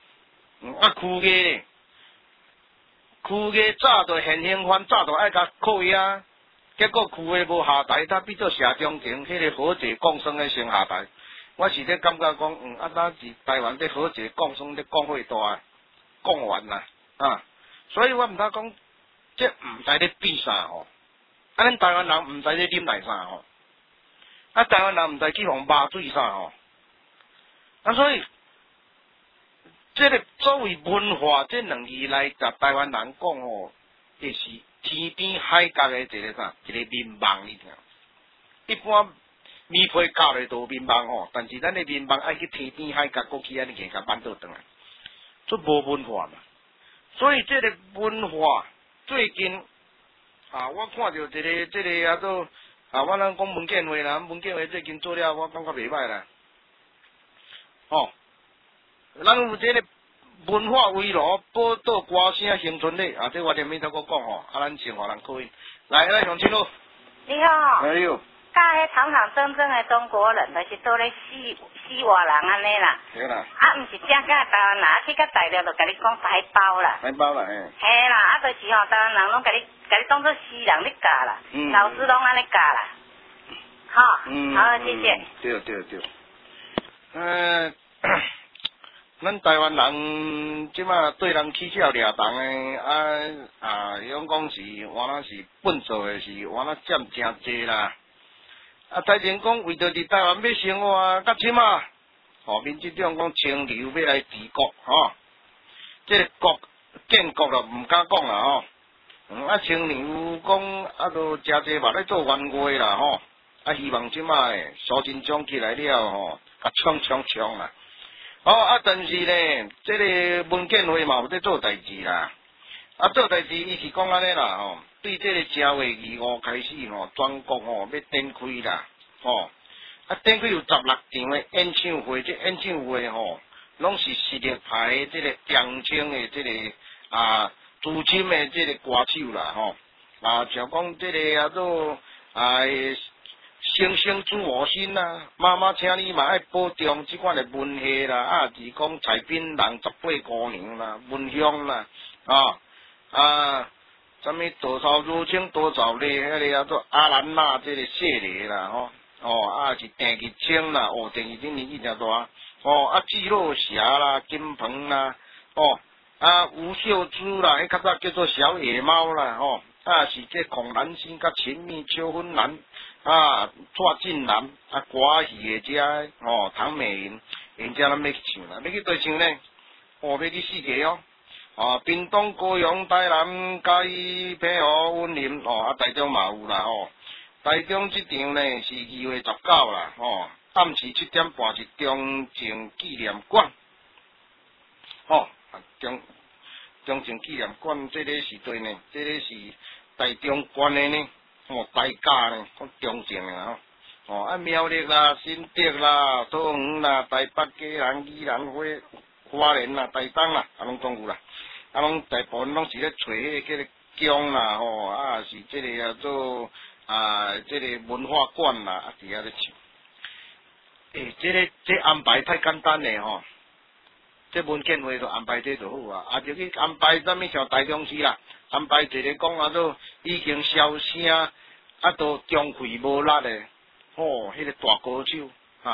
区个早就现行犯，早就爱甲扣押，结果区个无下台，他变做社中庭，迄个和解共生诶先下台。我是咧感觉讲，咱是台湾咧和解共生咧讲会大，讲完啦啊！所以我毋知讲，这毋知咧比啥吼。咱台湾人毋知咧啉来啥吼，台湾人毋知去互麻醉啥吼，所以。这个作为文化这两字来甲台湾人讲吼，就是天边海角的一个啥，一个民望你听。一般米皮教的都民望吼，但是咱的民望爱去天边海角过去安尼给甲扳倒转来，这无文化嘛。所以这个文化最近我看到这个叫做我咱讲文建会啦，文建会最近做了，我感觉袂歹啦。咱有这个文化围炉，报道歌声乡村里这我连免头讲吼，咱先互人口音。来，乡亲佬。 你好。 哎呦。 甲迄堂堂正正的中国人，就是做咧死活人安尼啦。 对啦。 毋是正经台湾人，去到大陆就甲你讲台胞啦。 台胞啦， 嘿啦，就是吼，台湾人拢甲你当作死人咧教啦，老师拢安尼教啦。好，谢谢。 对。咱台湾人即马对人取笑掠动诶，迄讲是原来是笨拙诶，是原来占真济啦。再前讲为着伫台湾要生活，甲即马，民进党讲清流要来治国，这个国建国就毋敢讲啦，清流讲都诚济嘛咧做冤话啦，希望即马苏贞昌起来了，甲冲啦。但是呢，这个文建会嘛有在做代志啦。做代志伊是讲安尼啦，对这个正月25开始全国要展开啦，展开有16场的演唱会，这演唱会拢是实力派的这个中青的这个资深的这个歌手啦，像讲这个叫做星星主我心啦，妈妈，请你嘛爱保重即款的文戏啦，是讲彩槟人18姑娘啦，文香啦，什么多少如清多少咧，迄个叫做阿兰娜这个系列啦，是郑玉清啦，郑玉清年纪诚大，季若霞啦，金鹏啦，吴秀珠啦，迄较早叫做小野猫啦，是这孔兰心甲秦蜜秋芬兰。蔡俊南歌戏的遮唐美云，人家咱要去唱啦，要去对唱呢？要去四界屏东、高雄、台南、嘉义、澎湖、云林，台中嘛有啦，台中这场呢是2月19啦，暗时7点半是中正纪念馆，中正纪念馆这个是对呢，这个是台中县的呢。大家呢，讲中正啊， 哦，苗栗啦、新竹啦、桃园啦、台北、基隆、宜兰、花莲啦、台东啦，拢总有啦。拢大部分拢是咧找迄个姜啦，是即个叫做即个文化馆啦，伫遐咧唱。这安排太简单咧这文建会就安排这就好啊，就去安排啥物像台中市啦，安排一个讲做已经消声，都中气无力咧，迄个大歌手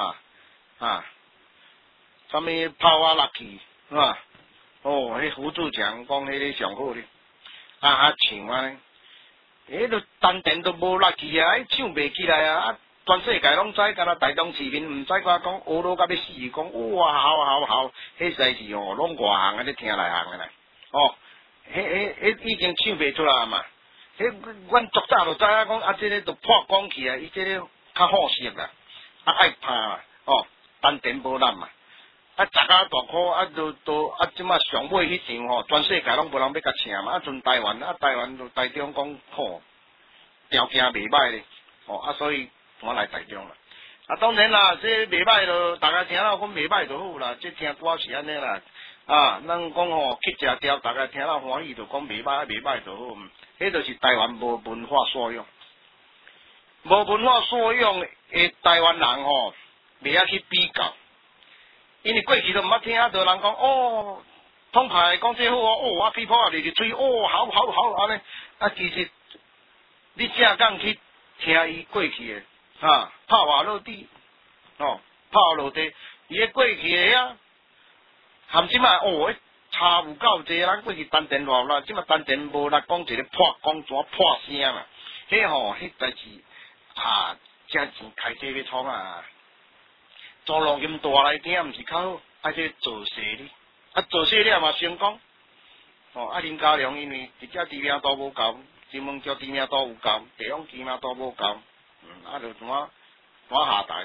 啥物泡啊落去迄胡志强讲迄个上好咧，唱啊，都单电都无力去啊，唱袂起来啊，全世界拢知，敢若台中市民毋知讲乌鲁甲要死，讲哇好，迄赛事拢外行啊，咧听内行啊啦，迄已经唱袂出来嘛，阮足早就知影讲即个都破光去啊，伊即个较好食啦，爱拍啦，单电无力嘛。十啊大箍都即马上尾迄场全世界拢无人要甲请嘛，剩台湾台湾就台中讲条件袂歹咧，所以我来台中啦。当然啦，这袂歹就大家听到讲袂歹就好啦，这听歌是安尼啦。咱讲去食条，大家听到欢喜就讲袂歹就好，迄就是台湾无文化素养，无文化素养的台湾人袂晓去比较。因为过去都毋捌听到人讲通牌讲这好我屁泡入去吹好安尼其实你正讲去听伊过去的拍瓦落地拍落地，伊个过去的含即卖差有够济，咱过去单电偌啦，即卖单电无力讲一个破讲怎破声啦，迄代志正钱开这要创啊！做录音大来听，毋是较好，这做势哩，做势了嘛成功。林家良因为直接知名度无够，金门桥知名度有够，地方知名度无够，就怎下台。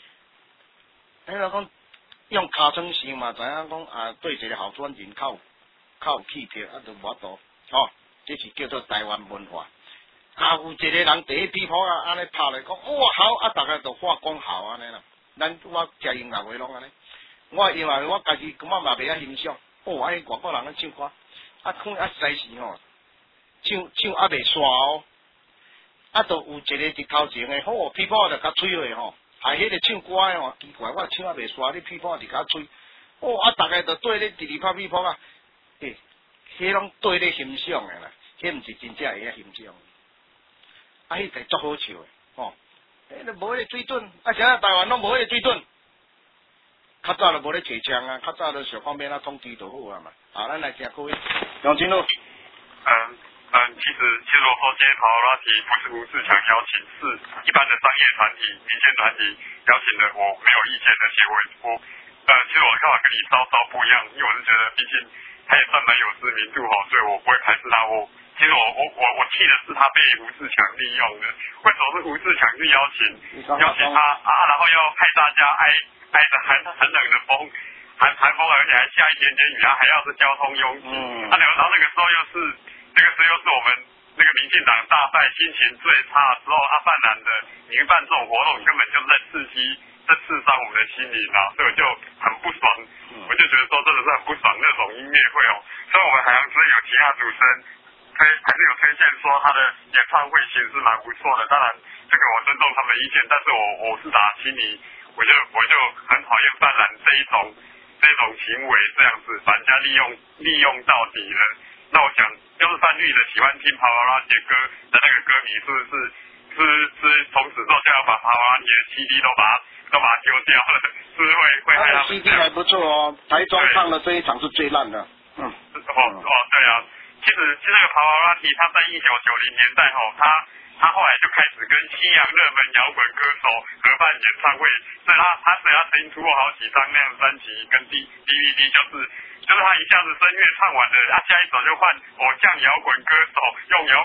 讲用尻川想嘛，知影讲对一个候选人较有气魄，就无法度。这是叫做台湾文化。有一个人第一批炮安尼拍来讲，好，大家就发光好安尼啦。我食音乐会拢安尼，我音乐会我家己根本嘛袂晓欣赏。外国人咧唱歌，看赛时唱袂煞就有一个伫头前的，屁股就甲吹落迄个唱歌的奇怪，我唱袂煞，你屁股伫甲吹，大家就对咧直拍屁股迄拢对咧欣赏的啦，迄毋是真正会晓欣赏。迄个足好笑的都无迄个水准，现在台湾拢无迄个水准。较早就无咧摕枪啊，较早就想方面统治就好啊嘛。咱来听各位杨金路。 其实我说今天跑拉提不是吴志强邀请，是一般的商业团体、民间团体邀请的，我没有意见，而且其实我的看法跟你稍稍不一样，因为我是觉得毕竟他也算蛮有知名度所以我不会排斥他。其实我气的是他被吴志强利用的，为什么是吴志强去邀请他然后要害大家挨着很冷的风，寒风，而且还下一点点雨，还要是交通拥挤。然后那个时候又是我们那个民进党大赛心情最差的时候，泛蓝的民办这种活动根本就是在刺伤我们的心灵所以我就很不爽，我就觉得说真的是很不爽那种音乐会虽然我们海洋之有其他主持人还是有推荐说他的演唱会形式蛮不错的，当然这个我尊重他们的意见，但是我是打心里我就很讨厌泛蓝这一种行为，这样子把人家利用到底了。那我想就是泛绿的喜欢听帕瓦拉杰歌的那个歌迷，是从此之后就要把帕瓦拉杰的 CD 都把它丢掉了，是会害他们。 CD 还不错台中唱的这一场是最烂的。 对啊，其实那个帕瓦拉提他在1990年代他后来就开始跟西洋热门摇滚歌手合办演唱会，所以他曾经出过好几张那样的专辑跟 DVD， 就是他一下子声乐唱完了，下一首就换偶像摇滚歌手用他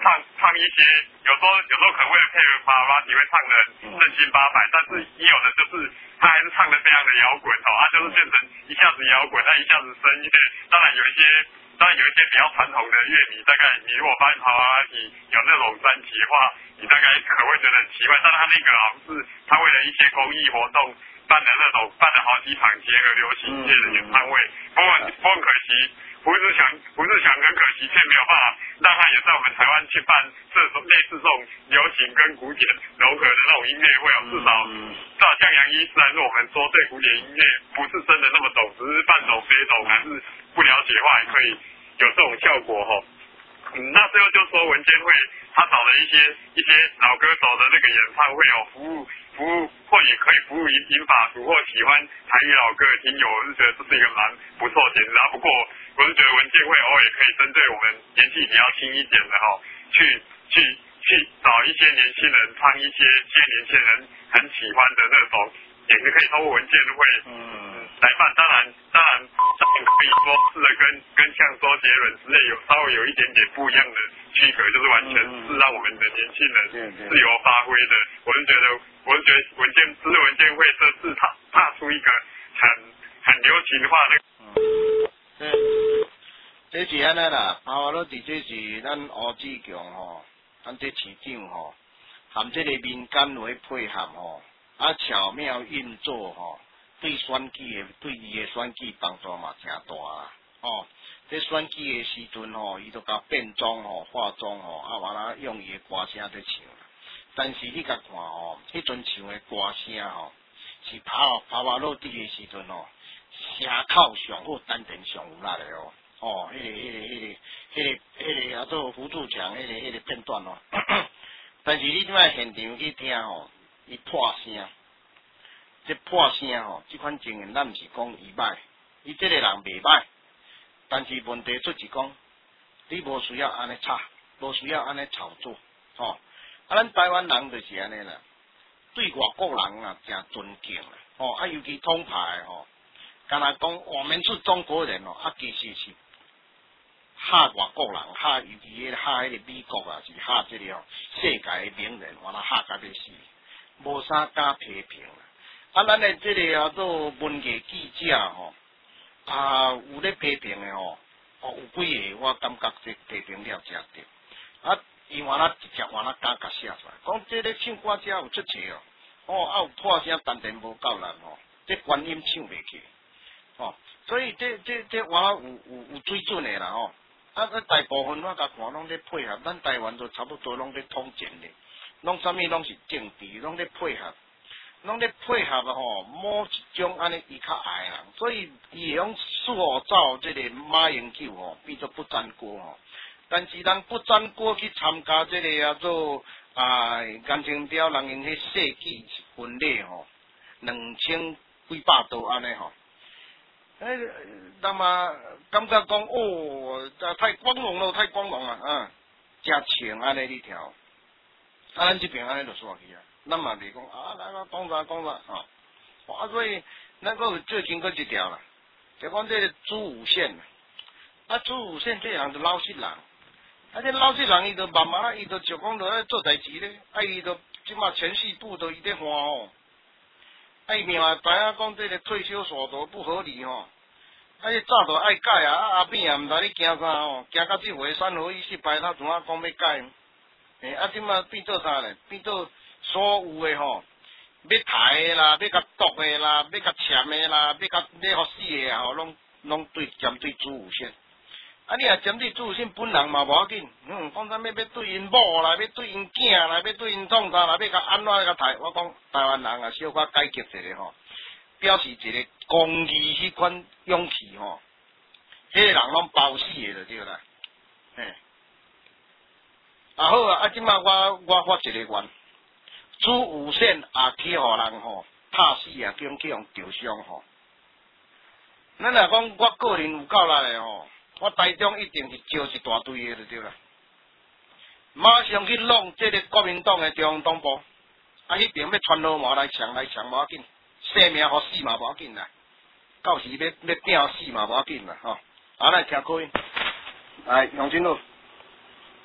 唱一些，有时候可能为了配合巴拉提会唱的正经八百，但是也有的就是他还是唱的非常的摇滚哦，他就是变成一下子摇滚，他一下子声乐，当然有一些比较传统的乐迷，大概你如果发现巴拉提有那种专辑的话，你大概可能会觉得很奇怪，但是他那个好像是他为了一些公益活动办了好几场结合流行界的演唱会，不过很可惜。胡志强跟可惜却没有办法让他也在我们台湾去办类似这种流行跟古典融合的那种音乐会哦，至少像杨医师还是我们说对古典音乐不是真的那么懂，只是半懂非懂，还是不了解的话，也可以有这种效果哦。那最后就说文建会他找了一些老歌手的那个演唱会哦，服务或也可以服务银发族或喜欢台语老歌的听友，我是觉得这是一个蛮不错的点子啊。不过我是觉得文建会偶尔也可以针对我们年纪比较轻一点的去找一些年轻人唱一些年轻人很喜欢的那种，也是可以透过文建会来办。当然可以说是的跟像周杰伦之类稍微有一点点不一样的区隔，就是完全是让我们的年轻人自由发挥的。我是觉得文建会这次踏出一个很流行化的。 这是安尼啦，巴瓦罗蒂这是咱吴志强吼，咱这市长吼，含这个民间为配合吼，巧妙运作吼，对伊的选举帮助嘛诚大啦。哦，这选举的时阵吼，伊都甲变装吼、化妆吼，完了用伊的歌声在唱。但是你甲看吼，迄阵唱的歌声吼，是巴瓦罗蒂的时阵吼，声口上好，丹田上有力的哦。哦，迄个做胡志强迄个片段哦。但是你即摆现场去听吼，伊破声，这破声吼，这款情形咱毋是讲伊歹，伊这个人袂歹，但是问题就是讲，你无需要安尼吵，无需要安尼炒作，吼。咱台湾人就是安尼啦，对外国人啊诚尊敬啦，哦，尤其统派吼，敢若讲我们是中国人哦，其实是吓外国人，吓尤其吓迄个美国啊，是吓这个世界的名人，完了吓甲要死，无啥敢批评啦。咱的这个做文艺记者吼，有咧批评的吼，有几个我感觉这批评了诚对，伊完了直接完了敢甲写出来，讲这个唱歌者有出色哦，有破声，丹田无够力吼，这观音唱袂起，所以这完了有水准的啦吼。大部分我甲看拢咧配合，咱台湾都差不多拢咧统战咧，拢啥物拢是政治，拢咧配合吼，某一种安尼伊较爱人，所以伊会用塑造这个马英九吼，变做不沾锅吼。但是人不沾锅去参加这个做感情表人因迄世纪婚礼吼，2000几百多安尼吼。那么感觉讲太光荣了，真情安尼你条，咱这边安尼就煞去啊，咱嘛袂讲来讲啥吼，所以咱个最近个一条啦，就讲这个朱武宪，朱武宪这人就老实人，这老实人伊就慢慢伊就就讲在做代志咧，伊就即马前序部都伊在换哦。伊明知影讲这个退休所得不合理吼，伊早就爱改啊，阿扁也毋知你惊啥吼，惊到即回选好伊失败，他怎啊讲要改？即马变做啥咧？变做所有的吼，要抬的啦，要甲剁的啦，要甲签的啦，要互死的吼，拢针对朱武宪。你若针对朱武宪本人嘛无要紧，讲啥要对因某啦，要对因囝啦，要对因创啥啦，要甲安怎甲抬？我讲台湾人啊，小可改革一下吼，表示一个公义迄款勇气吼，迄个人拢包死的就对啦。好啊，即马我发一个愿，朱武宪也去互人吼拍死啊，叫去用吊伤吼。咱若讲我个人有够力的吼。我台中一定是招一大堆的就对啦，马上去弄这个国民党的中央党部，迄边要传罗马来抢无要紧，性命互死嘛无要紧啦，到时要拼死嘛无要紧啦吼。来听歌音，来杨金路。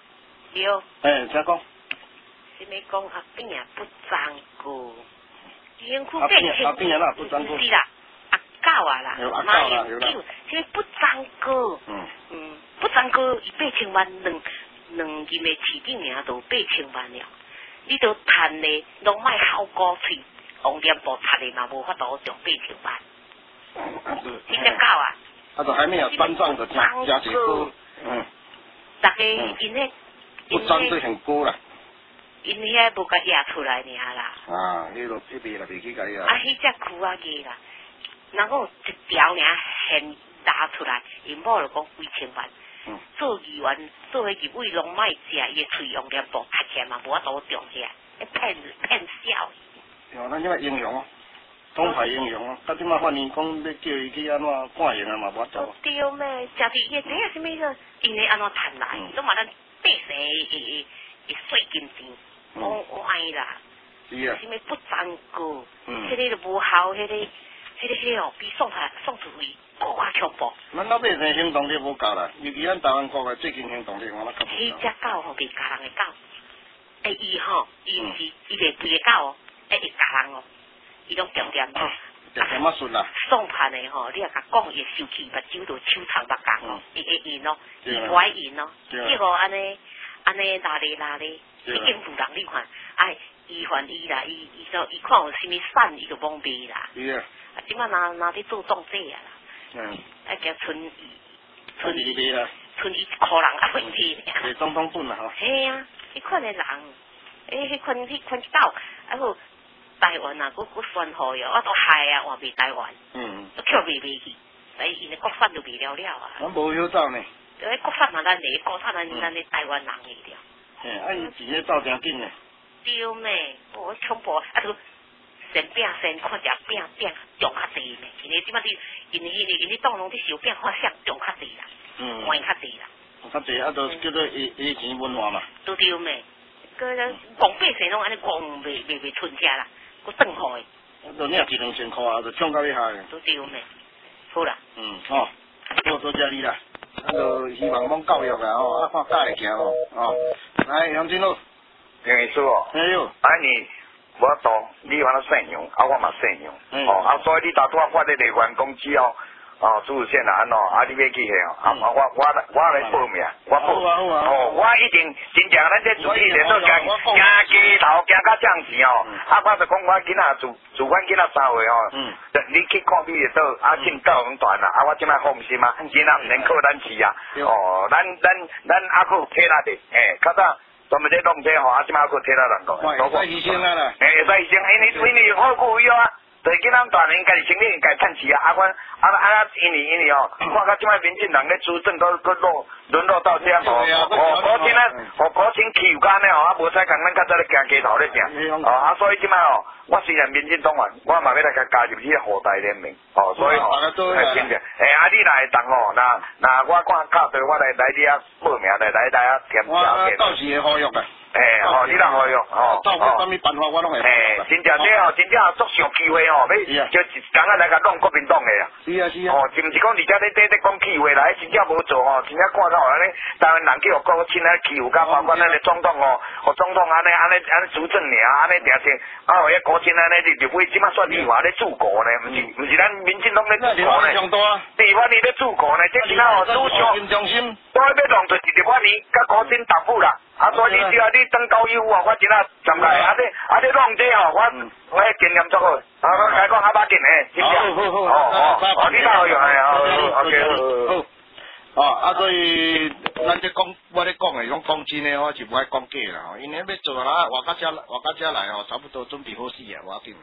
有。 哎，请讲。 是咪讲阿扁啊不长过？园区阿扁啦不长过。 是啦，阿狗啊啦， 马英九， 是咪不长过？不长过，伊8,000万两任的市长尔都8,000万了，你都赚的拢卖好高喙，黄连部赚的嘛无法度中8,000万。你只狗啊？ 啊，都还没有班长的加几高， 大家因迄不长得很高啦。 因遐无甲压出来尔啦。 啊，迄落一边啦，未去甲伊啊。 啊，迄只区啊个啦，若讲一条尔现拉出来，因某就讲几千万。做议员做迄个位拢卖食，伊喙用连部读起来嘛，无法度中起来，骗笑。 哦，咱即摆英雄哦，统派英雄哦，到即摆反而讲要叫伊去安怎判刑啊嘛，无法度。 对咩？食伫伊底啊，什么个？因为安怎赚来，都嘛咱百姓诶税金钱。我爱啦， 是啊， 什么不长过，迄个就无效，迄个哦，比送出去更加恐怖。 咱老百姓行动力无够啦，尤其咱台湾国的最近行动力我较。 迄只狗吼，袂咬人的狗，伊吼，伊毋是伊袂肥的狗哦，会咬人哦，伊拢点点哦。 点啊顺啦。 送盘的吼，你也甲讲，伊收起目睭就手长目共哦，伊会赢哦，伊不爱赢哦，结果安尼拉咧。一定不人你看，伊还伊啦，伊看有啥物产，伊就罔卖啦。 是啊。 啊，即摆拿伫做中介啊啦。啊，叫剩伊卖啦。 剩伊1箍人啊，问题。 是总统本啦吼。 嘿啊，迄款的人，迄款狗，啊个台湾啊，佮宣好哟，我都害啊，换卖台湾。都捡卖去，所以因的国产都卖了啊。 咱无晓走呢。 国产嘛，咱的国产咱的台湾人去了。 伊钱咧走真紧呢。 对咩？我恐怖，啊都先看只饼中较济呢。因为即摆因为当拢伫收饼看相中较济啦，换较济啦。 较济啊，都叫做以钱文化嘛。 都对咩？个广百姓拢安尼讲，未存下啦，佮转好诶。 都领1,200块啊，就抢到厉害。 都对咩？好啦。 多谢你啦。咱就希望讲教育啊吼，看教会行哦，来杨金路， 杨医师哦， 哎呦， 你我多，你反正善良，我嘛善良，所以你大拄啊发的那员工资主线啊安怎，你要去遐我来报名，我报，我一定真正咱这主体连做行街头行到涨钱我就讲我囡仔自阮囡仔3岁你去看病的倒进教养团我即摆放心囡仔毋免靠咱饲咱还佫体力的，较早专门咧弄这即摆还佫体力人讲， 会使牺牲啊啦， 会使牺牲，因为好顾有就是囡仔大人家己生命家趁钱因为看到即摆民进党咧主政都沦落到这样国情欺负干呢无使讲咱较早咧行街头咧行所以即摆我虽然民进党员，我嘛要来加入迄个后代联盟所以真正你来当那我看卡对我来你遐报名来填条件。 到时会好用的。 你若好用照顾什么办法我拢会。 真正这足上机会要就一工来甲讲国民党的是啊。 是毋是讲你遮咧讲气话啦？真正无做真正看到安尼台湾人去国亲来欺负，甲包括咱的总统总统安尼主政安尼定定互迄国亲安尼立委即摆算立法咧治国呢，毋是咱民进党咧治国呢？立法你咧治国呢？这今仔主上我要弄就是立法你甲国亲答复啦。所以你只要你当高义务我真啊站来你弄这我经验足好，我甲讲把紧真正你哪好用好，所以咱这讲我咧讲的讲真的我是不爱讲假啦，因为要做啦，我到这来差不多准备好死啊，我紧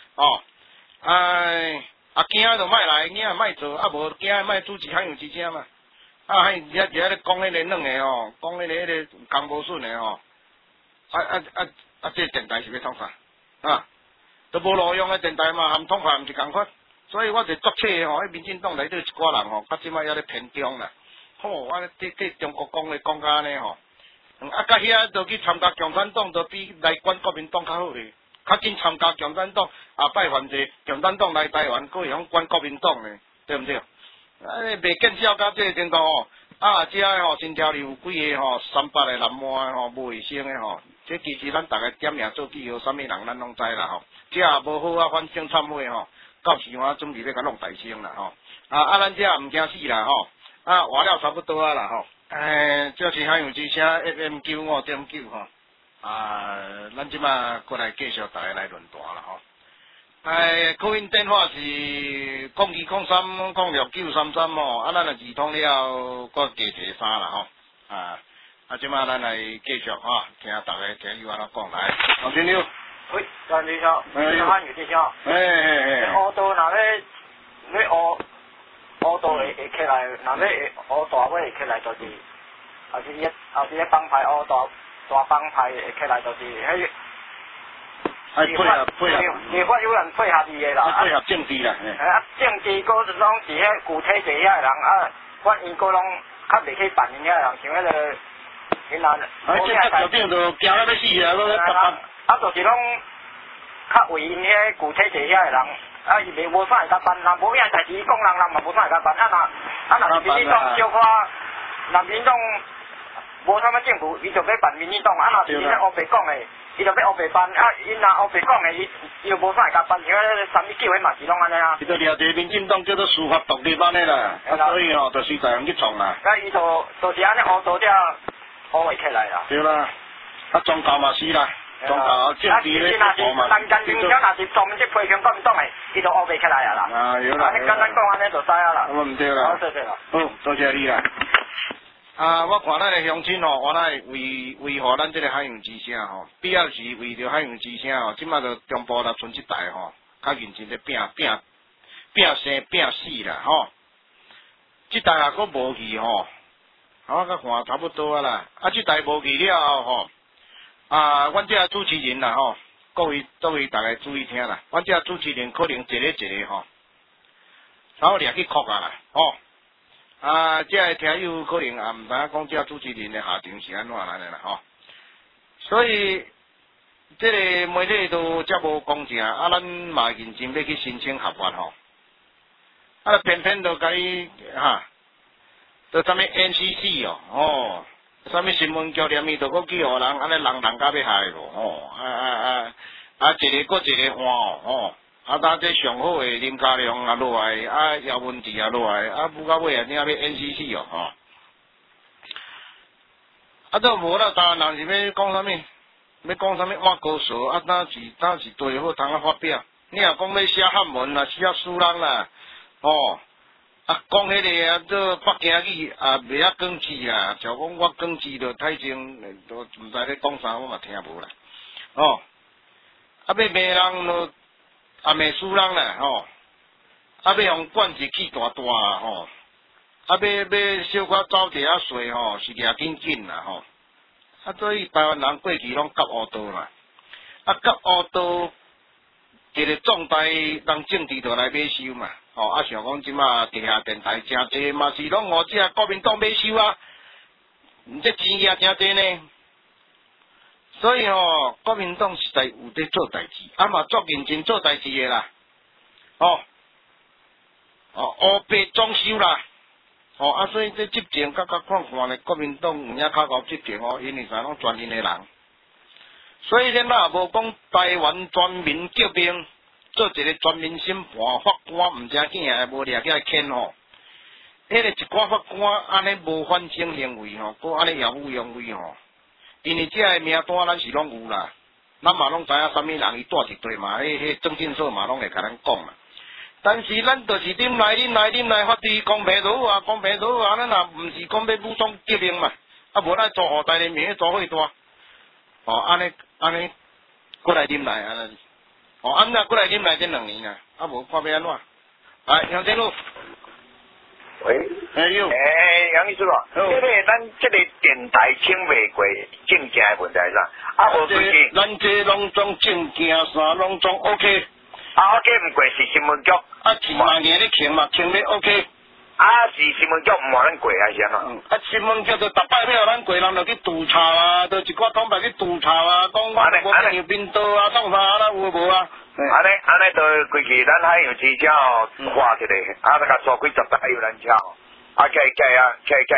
啦，惊就莫来，惊莫做，无惊莫主持海洋之声嘛。现在咧讲迄个软的讲迄个工无顺的这电台是要创啥都无路用的电台嘛，含统派毋是共款，所以我就作册迄民进党内底一寡人到即摆还咧偏中啦，我对中国讲甲安尼甲遐就去参加共产党，就比来管国民党较好咧，较紧参加共产党拜反者，共产党来台湾，佫会晓管国民党咧，对毋对？袂见笑到这个程度啊，遮个吼新条里有几个吼300个南摩吼无卫生的吼，这其实咱大家点名做记号，啥物人咱拢知啦吼。这也无好啊，反正忏悔吼，到时我准备要甲弄大声啦吼。咱这也毋惊死啦吼，活了差不多啊啦吼。这是海洋之声 FM95.9 吼。咱即马过来继续大家来论坛啦吼。客运电话是0203069333吼，咱若二通了，搁加提3啦吼。即马咱来继续吼，听大家听有安怎讲来。黄先生， 喂，张先生，你好，有先生。乌道若要乌道会起来，若要乌大尾会起来，就是后是迄帮派乌大帮派会起来，就是迄。 配合， 立法有人配合伊个啦， 配合政治啦。 政治搁是拢是迄具体者遐人反因搁拢较袂去办因遐人，像迄个因人。 这条顶就惊到要死啊！ 就是拢较为因迄具体者遐人，伊袂无啥会甲办，若无啥代志讲人嘛无啥会甲办，若是民进党小可，若民进党无啥物政府，伊就要办民进党，若是迄黑白讲的。伊就要黑白办，因若黑白讲的，伊又无啥会甲办，因为三米9的嘛是拢安尼啊。伊就掠一个民进党叫做司法独立安尼啦，所以就随在人去创啦。 伊就是安尼乌道遮乌会起来啦。 对啦，宗教嘛是啦，宗教政治咧乌嘛。 人间民调若是专门去批评国民党的，伊就乌袂起来啊啦。 有啦。 安尼简单讲安尼就知啊啦。 我唔对啦。 对啦。 好，多谢你啦。我看咱的乡亲吼，原来为何咱这个海洋之声吼，必要是为着海洋之声吼，即马就中部啦剩一代吼，较认真咧拼生拼死啦吼，即代也阁无去吼，我甲看差不多啊啦，即代无去了后吼，阮这个主持人啦吼，各位大家注意听啦，阮这个主持人可能一个吼，然后掠去哭啊啦吼。这个听友可能也毋知影讲这主持人的下场是安怎来的啦吼，所以这个媒体都遮无公正，咱嘛认真要去申请合法吼，偏偏都甲你都啥物 NCC 哦，啥物新闻局连伊都搁去互人安尼人甲要害咯一个搁一个换哦。咱这上好诶，林家良也落来，姚文智也落来，不到尾你要 NCC 吼。都无啦，当然人是要讲啥物，换高手，当是最好通发表。你若讲要写汉文啦，写书人啦，讲迄个做北京语袂晓讲字啊，就讲我讲字就太精，都毋知咧讲啥，我嘛听无啦。要骂人就。骂输人啦吼，要用管子气大吼，要小可走一下水吼，是掠紧啦吼。所以台湾人过去拢夹乌道啦，夹乌道一个壮大人政治就来买收嘛，想讲即马地下电台诚济嘛是拢互这国民党买收啊，这钱也诚济呢。所以国民党实在有在做代志，嘛足认真做代志的啦，乌白装修啦，所以这执政看咧，国民党毋也较高执政因为啥拢专营的人，所以咱也无讲台湾全民革命，做一个全民审判法官毋正经也无掠起来牵迄个一寡法官安尼无反省行为搁安尼耀武扬威因为这个名单咱是拢有啦，咱嘛拢知影啥物人伊带一队嘛，迄郑进硕嘛拢会甲咱讲嘛。但是咱就是啉来发对公平就好咱若毋是讲要武装革命嘛，无咱做后代的名做伙大，安尼过来啉来安尼，安那过来啉来这2年啊，无看要安怎？杨天路。 喂，杨秘书啊，这个咱这个电台请袂过证件的问题啥？无最近， 咱这拢总证件啥拢总 OK。 OK 唔过是新闻局。 前2年咧请嘛，请咧 OK。 是新闻局唔互咱过还是安怎？ 新闻局就逐摆要咱过，人就去督查啊，就一寡讲白去督查啊，讲我无牛鞭刀啊，创啥啦，有无啊？ 安尼就规矩咱海洋之声画一个，甲抓几10台有咱车，起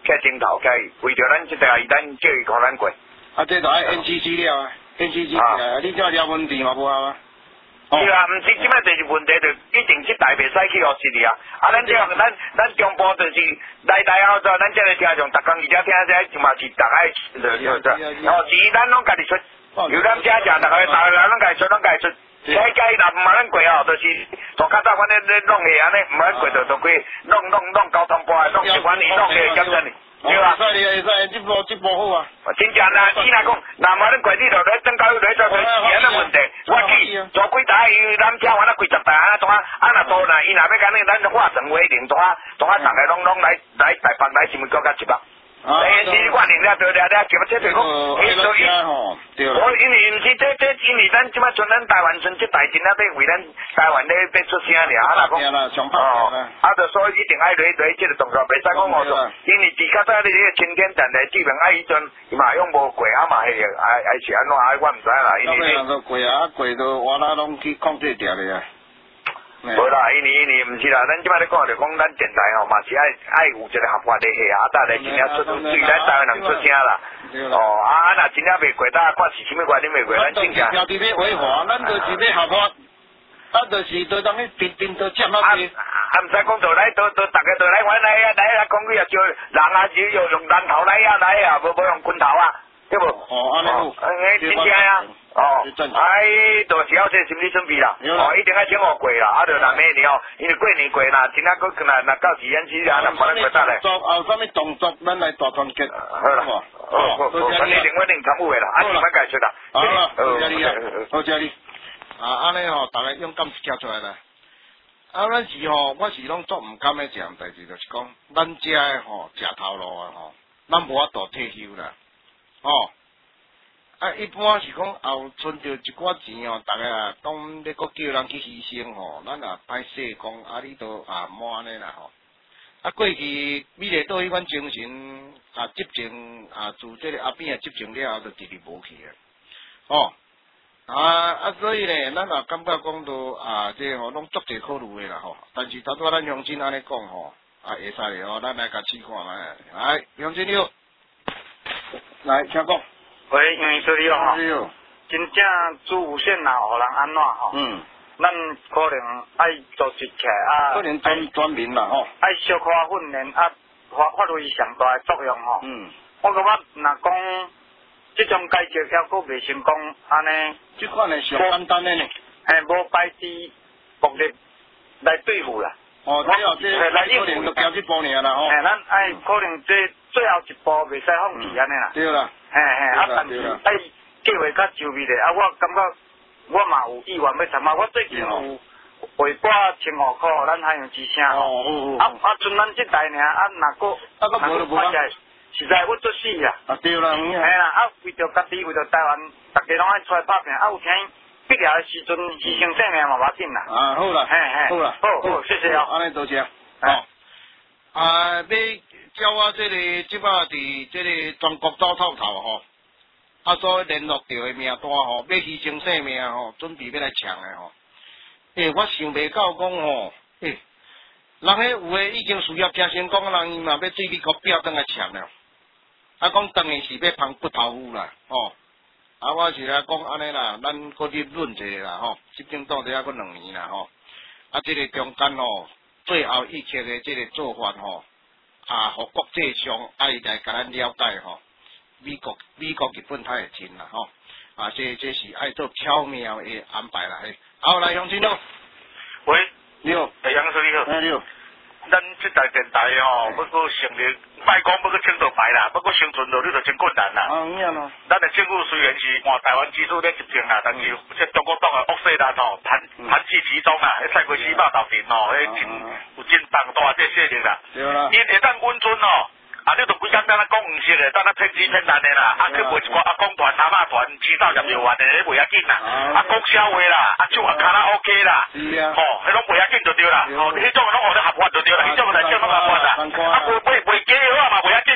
开镜头开，为着咱这个咱叫伊互咱过。 啊，这就爱 NCC 了啊 ，NCC 你叫了问题嘛无啊？ 对啊，毋是即摆就是问题，就一定即台袂使去互一个啊。啊，咱中部就是来后头，咱这个听众，逐工伫遮听这就嘛是大家哦，是咱拢家己出，由咱遮食，大家拢家己出，拢家己出。这若毋嘛咱过哦，就是从较早阮咧弄个安尼，毋咱过就过弄交通部啊，弄机关里弄个检查哩。对啊， 会使，这部好啊。 真正啦，你若讲，那么恁过你就来增加来做是安尼问题。我去做几台，咱车玩了几十台啊，怎啊？啊，若多啦，伊若要干呢，咱化成为零，怎啊？大家拢来台北来什么国家去吧？你观念了，对了，这就讲，我因为毋是这，因为咱即摆像咱台湾村这代志啊，要为咱台湾咧出声尔，啊若讲，啊，就所以一定爱来这个动作，袂使讲我做，因为伫较早你个青天站的基本啊，伊阵嘛用无过啊嘛，是安怎？我毋知啦，因为你过啊，过都我那拢去控制掉了啊。 无啦，因为毋是啦，咱即摆咧讲就讲咱电台吼嘛是爱有一个合法的下啊，大家真正出对咱台湾人出声啦。哦，啊，若真正袂过，大家看是啥物原因袂过，咱正正。 标题要违法，咱就是要合法，啊，就是都当去边都接啊。 毋使讲就来，都大家都来玩来讲几啊招人啊，只要用人头来啊，无用拳头啊，对无？ 哦，安尼好。 真正啊。哦，就是要这心理准备啦，一定要先学过啦，啊，就那明年哦，因为过年过啦，今仔个那到时间时啊，咱无能过得来。 有啥物动作，咱来大团结。 好啦，咱一定参与的啦，啊，你莫解出啦。 好，谢你啊，好谢你。啊，安尼吼，大家勇敢跳出来啦。啊，咱是吼，我是拢做毋甘的一样代志，就是讲，咱遮的吼，食头路啊吼，咱无法度退休啦，哦。啊，一般是讲后存着一寡钱哦，大家啊，当你搁叫人去牺牲吼，咱也歹势讲，啊，你都莫安尼啦吼。啊，过去美丽岛迄款精神执政自这个阿扁执政了后，就直直无去啊。哦，所以咧，咱也感觉讲到这吼，拢足侪考虑的啦吼。但是头拄咱乡亲安尼讲吼，会使咧吼，咱来甲试看来，乡亲你好，来请讲。 喂，杨医生你好，真正主有线啦，互人安怎吼？咱可能爱组织起来啊， 可能专门啦吼， 爱小可训练啊，发挥上大的作用吼。我感觉若讲这种解决还阁未成功，安尼这款的上简单的呢， 无摆伫目的来对付啦。 哦，这来可能就交这步尔啦吼。 咱爱可能这最后一步袂使放弃安尼啦。 对啦。 但是爱计划较周密的，我感觉我嘛有意愿要参加。我最近有汇拨1500块，咱海洋之声吼。剩咱这代尔，若个看起来实在我做死啦。 对啦， 啦，为着家己，为着台湾，大家拢爱出来打拼。有听必要的时阵牺牲性命嘛，无紧啦。 好啦，好啦， 好，谢谢哦。 安尼多谢。要叫我即摆伫即个全国走透透吼，所联络到的名单吼，要牺牲性命吼，准备要来抢的吼。我想袂到讲吼，人迄有诶已经事业诚成功，人伊嘛要对美国表转来抢了。讲当然是要捧骨头夫啦，吼。我是来讲安尼啦，咱搁去论一下啦吼，执政党底下搁2年啦吼。即个中间吼，最后一刻的即个做法吼。互国际上爱来甲咱了解吼，美国、日本他会听啦吼，这是爱做巧妙的安排啦。好，来乡亲喽。 喂， 你好， 杨叔你好。 你好。 咱这台电台吼，要搁成立，莫讲要搁请到牌啦，要搁生存落你就真困难啦。咱的政府虽然是换台湾技术咧执政啦，但是这中国党的恶势力吼，盘踞其中啊，迄赛过死马斗阵吼，迄有真重大这势力啦。因会当稳准哦。你就规工当讲毋实的，当骗钱骗人的啦，去卖一寡公团、阿妈团、起到入药丸的，迄袂要紧啦。讲笑话啦，唱卡拉 OK 啦，迄拢袂要紧就对啦。迄种拢学得合法就对啦，迄种来叫拢合法啦。袂假的话嘛袂要紧就对啦。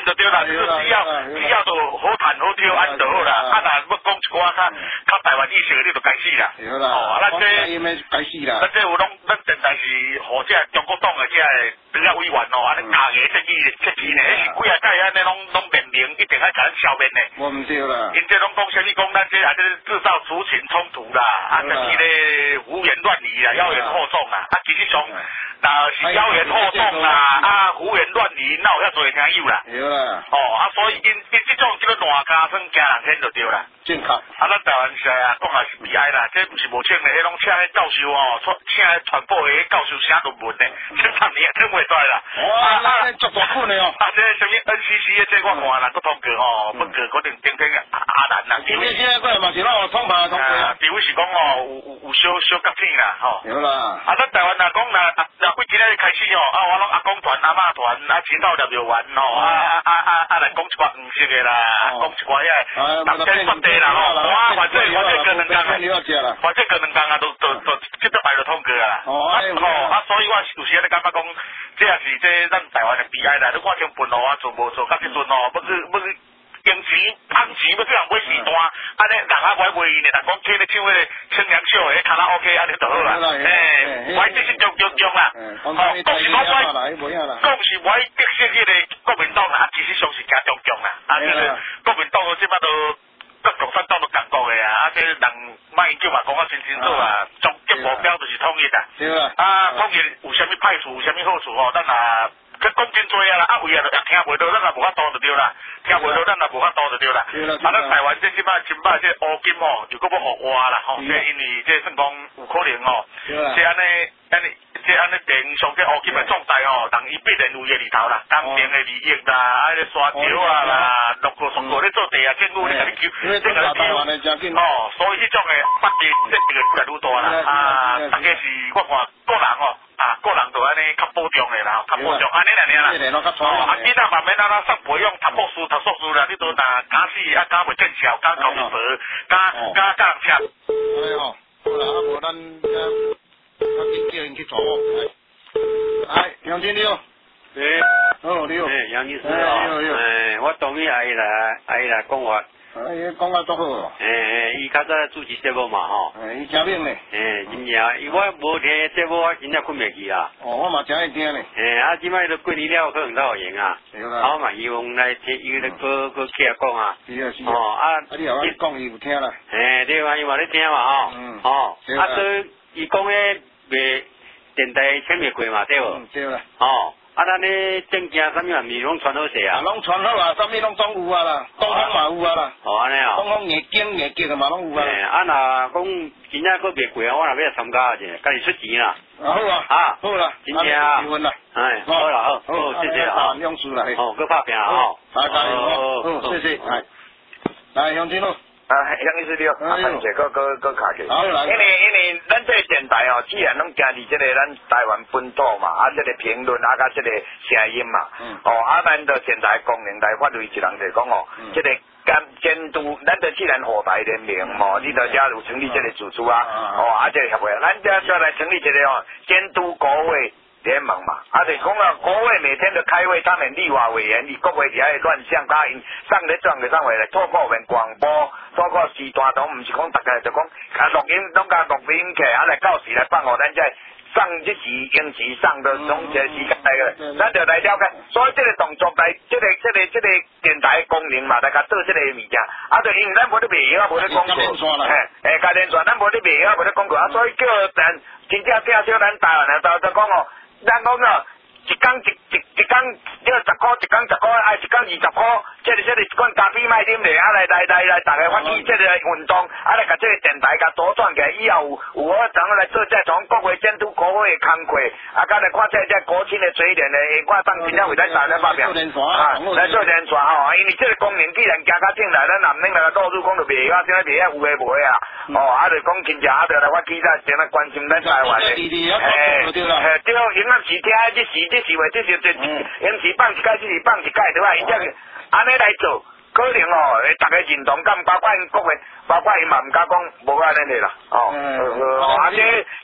啦，只要都好谈好跳安就好啦。啊，若要讲一寡较台湾意识的，你就该死啦。 对啦。 哦，咱这该死啦。 咱这有拢，咱现在是互这中国党的这党啊委员哦，安尼大个设计呢，是几啊届安尼拢联名，一定要甲咱消灭呢。 我唔对啦。 因这拢讲啥物讲，咱这啊这制造族群冲突啦，啊，就是咧胡言乱语啦，妖言惑众啦，啊，其实上。那是妖言惑众啦，啊胡言乱语，哪有遐多听友啦？ 对啦。 哦，啊所以因这种这个烂家算惊人天就对啦。 正确。啊， 咱台湾是啊，讲也是悲哀啦，这不是无请的，迄拢请迄教授哦，请迄传播的教授写论文的，这3年也听袂出来啦。 哇，那足大本的哦。 啊，这什么 NCC 的这我看啦，佫通过哦，不过可能顶阿难啦。 因为现在过嘛是咱通牌通过啊。 除非是讲哦，有小革命啦，吼。 有啦。 啊，咱台湾若讲若为今日开始哦，啊，我拢阿公团、阿嬷团、啊，前头叶苗丸吼，来讲一寡黄色的啦，讲一寡遐当天发地啦吼，哇，反正过两工啊，反正过两工啊，都即个摆就通过啦。啊，所以我有时咧感觉讲，这也是这咱台湾的悲哀啦。你看像本路啊，做无做，到即阵哦，要去。用钱、捧钱要叫人买时段，安尼人啊买卖呢，人讲听咧唱迄个青阳秀的卡拉 OK 安尼就好啦。买这是中啦。讲是我买得瑟迄个国民党啦，其实上是加中啦。啊，就是国民党即摆都跟共产党都共国的啊，啊，这人卖叫嘛讲啊清楚啊，终极目标就是统一啦。 对啦。 啊，统一有啥物歹处，有啥物好处哦，咱啊。这讲真多啊啦，啊为啊听袂到，咱也无法度就对啦，听袂到咱也无法度就对啦。啊，咱台湾这即摆这乌金哦，又搁要互挖啦吼，这因为这算讲有可能哦，这安尼电上这乌金的状态哦，人伊必然有嘢里头啦，当年的利益啦，啊咧刷桥啊啦，陆续咧做地啊政府咧甲你求，这个哦，所以迄种的不利这个越来越大啦，啊，大概是我看个人哦。啊，个人就安尼较保重的啦，较保重安尼啦，啊，囡仔慢慢咱上培养读硕士啦，你都假死啊，假袂见效，假考不好，假人车。 哎吼，好啦，啊无咱紧叫因去做。哎，杨经理哦。哦，你好。 杨女士哦。我同意阿姨来讲话。 讲啊足好。 伊较早主持节目嘛吼。 伊听明咧。 真正，我无听节目，我真正困袂去啊。 我嘛真爱听咧。 啊，即摆都过年了，可能才有闲啊。我嘛希望来听伊个个起来讲啊。 是啊。你后尾讲伊有听啦。 对啊，伊嘛咧听嘛吼。啊，对，伊讲诶，袂电台签袂过嘛，对无？ 对啦。 啊，咱咧证件啥物啊，咪拢传好势啊？ 拢传好啊，啥物拢总有啊啦，东风嘛有啊啦。 安尼啊。 东风硬结嘛拢有啊。 啊，若讲真正佫袂过啊，我若要参加者，家己出钱啦。 好啊。好啦。 真正啊。 结婚啦。 好啦，好，谢谢啊。 勇士啦。 佫拍拼啊。 大家好，谢谢。来，杨金路。 杨医师你好，感谢个卡去。因为咱这电台哦，既然拢行伫这个咱台湾本土嘛，啊，这个评论啊，甲这个声音嘛，咱就电台功能来发挥一人就讲哦，这个监督，咱就既然火台联名嘛，你就加入成立这个组织啊，这个协会，咱就来成立这个哦，监督国会。联盟嘛，就是讲啊，国会每天都开会，他们立法委员以国会底下的乱象，甲因上咧转个上回来，透过我们广播，透过时段都毋是讲大家就讲，录音拢甲录音起，来到时来放互咱在上一时应时上的总结时间来个，咱就来了解。所以这个动作来，这个电台功能嘛，来甲做这个物件，就因为咱无咧卖药，无咧广告，家电线咱无咧卖药，无咧广告，所以叫咱真正听少咱台湾人就讲哦。咱讲哦，一工一工要10块，一工10块，一工20块，这个一罐咖啡卖啉咧，来，大家发起这个运动，来甲这个电台甲左转起来，以后有好怎来做这从国会监督国会的工课，甲来看这国庆的嘴脸的，我当真正为咱大家发表，来做宣传吼，因为这个功能既然行较正来，咱男免来到处讲就卖啊，啥卖啊有诶无诶啊，就讲真正就来发起咱先来关心咱台湾的，对，因时听这时话，这是因时放一届，这是放一届对吧？因这安尼来做，可能大家认同，咁包括因国会，包括因嘛唔敢讲无安尼的啦，这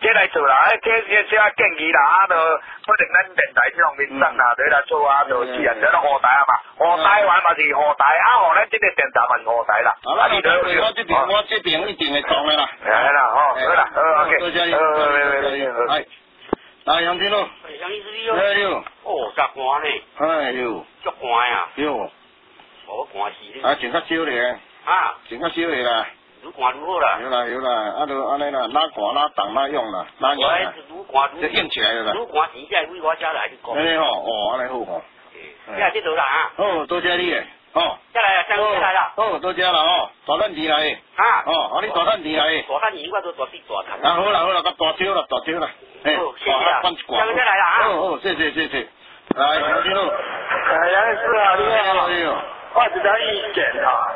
这来做啦，这建议啦，啊，就不能咱电台这方面上啦，对啦做啊，就自然就咱河台啊嘛，河台湾嘛是河台，啊，河咱这个电台嘛是河台啦。 啊，你就我这边一定会中的啦。 係啦，好啦，OK， 多謝你，係，來楊天咯， 楊醫師你好， 係哦，真寒呢， 係喲， 足寒啊， 喲， 我寒死你， 啊，整較少嚟， 啊， 整較少嚟啦， 愈寒愈好啦， 有啦，啊就安尼啦，哪寒哪凍哪用啦，哪用啦，就硬起來了啦， 愈寒時才為我遮來你講， 安尼吼，哦，安尼好吼， 即係這度啦啊， 哦，多謝你誒，哦， 再來啦，再來啦， 哦，多謝啦哦，大蛋田來， 啊， 哦，你大蛋田來， 大蛋田我都大啲大蛋， 啊好啦，咁大招啦， 哦，謝謝啊，再來啦啊， 哦，謝謝，來楊天咯， 楊醫師啊，你好，我有一條意見哈，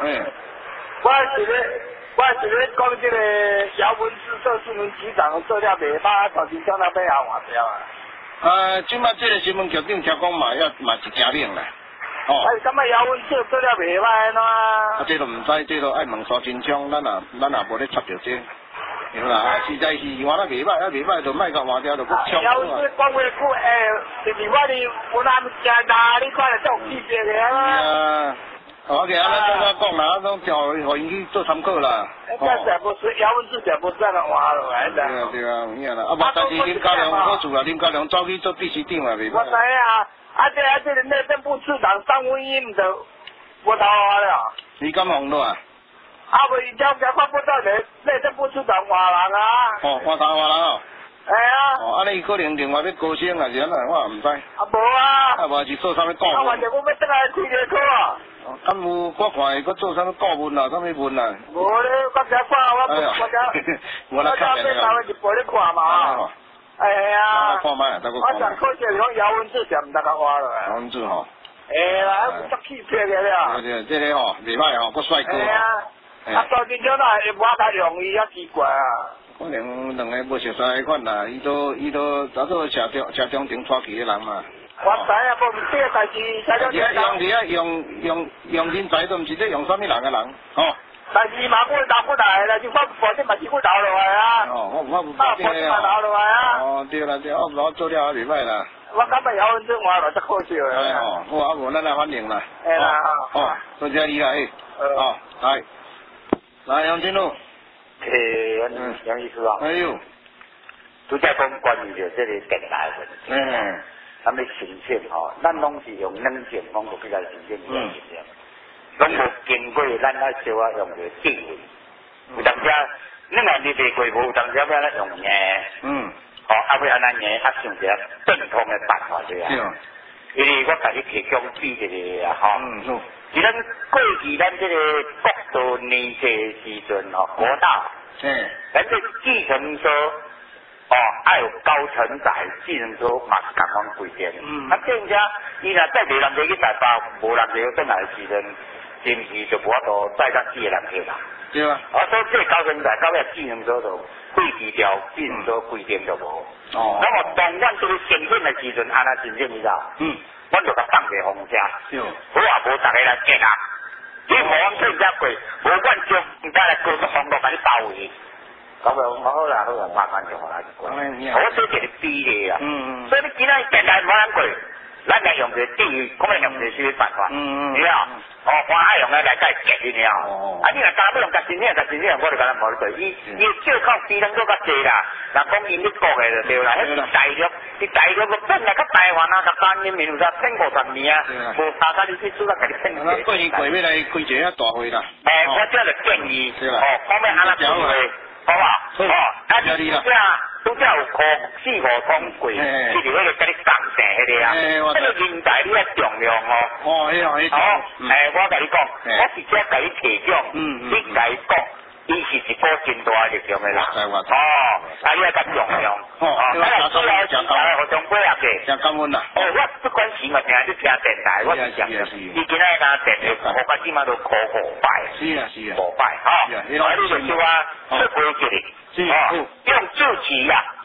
我是咧講這個姚文智做新聞局長做了袂歹，到時將他背後換掉啊。 即馬這個新聞局長聽講嘛是假名啦。哦。 咁啊姚文智做了袂歹喏。 啊，這都唔知，這都愛問沙真槍，咱也無咧插着這，對啦。啊，實在是換得袂歹，就賣甲換掉，就不槍。 姚文智講話句，就是我哋湖南正大，你看嚟做記者嘅啦。 OK，咱講啦，都叫互因去做參考啦。 這全部是姚文智全部這樣換落來的。 對啊，有影啦。啊，無，但是林佳良好處啦，林佳良走去做秘書長啊，袂歹。 我知啊，這個內政部次長張文英就無頭話了。 你敢紅到啊？ 啊，不，伊叫看不到內政部次長換人啊。 哦，換人哦。 係啊。 哦，安尼伊可能另外要高升啊，是安怎，我也唔知。 啊，無啊。 啊，無是做啥物顧問。 啊，或者我要轉來開個課啊。 敢有我看佢做啥物顧問啊，啥物問啊？ 無咧，我只看我只被台灣一輩咧看嘛。係啊。 看賣啊，得個看。 我上課時講姚文智就唔得個話落來。 姚文智吼。 啦，足氣魄嘅了。 對，這個吼袂歹吼，個帥哥。 係啊。啊，當然咗啦，我較容易啊奇怪啊。 可能兩個無熟悉迄款啦，伊都早做車中庭帶去的人嘛。 我知啊，無唔對，但是車中庭用人才都唔是咧用啥物人嘅人，吼。 但是嘛，我打不來啦，就我保證嘛，只會倒落來啊。 哦，我唔保證啊。倒落來啊。 哦，對啦，我做了也袂歹啦。 我感覺姚文智換落真可惜嘅。 係哦，我啊無咱來歡迎啦。 係啦。 哦，多謝你啦，哦，係。來，楊金路。 楊醫師啊。 哎呦。 拄則講關於着這個電台問題。咱要澄清吼，咱攏是用冷靜方式比較澄清嘅，攏無經過咱啊小啊用嘅智慧。有當時你若你袂過無，有當時要咱用硬。哦，要安怎硬，想一個正統嘅辦法對啊。因為我甲你提供舉一個啊，吼。是咱過去咱這個國道年歲時陣吼，國道。咱這計程車。哦，愛有高承載，計程車嘛是共款規定。啊，正正伊若載袂人去台北，無人就轉來時陣，是毋是就無法度載咱4個人去啦？ 對啊。 啊，所以這高承載到尾計程車就廢棄掉，計程車規定就無。哦。那麼當阮這個申請的時陣，安怎申請你知道？阮就甲放個風車。好也無逐個來結啊！你無阮做遮過，無阮就唔該來高速公路甲你包圍。咁啊，好啦，慢慢就好啦。我做一個比例啊，所以你今仔電台無人過，咱來用個第一，可能用個什麼辦法？你知道？哦，我愛用個來解決你了。啊，你若打不用甲真正，我就甲咱無咧做。伊少靠智能做較濟啦。若講英語國嘅就對啦，迄大陸個本來甲台灣啊，甲咱人民有啥150年啊，無差甲你去做甲你騙錢。 過年過要來開一個大會啦。 我這就建議，我們安怎做嘅？好啊，都只有4、5通過，是迄個甲你講成迄個啊，迄個人才你要重量哦。哦，我甲你講，我直接甲你提供，你甲伊講，伊是一股真大力量的人。啊，你要甲重量。互相配合嘅。 真感恩啦。 我不管時嘛，定係去聽電台，我是講，你今仔甲電台，我把起碼都考5擺。是啊。5擺，吼。你就說啊，出過一個，用主持啊。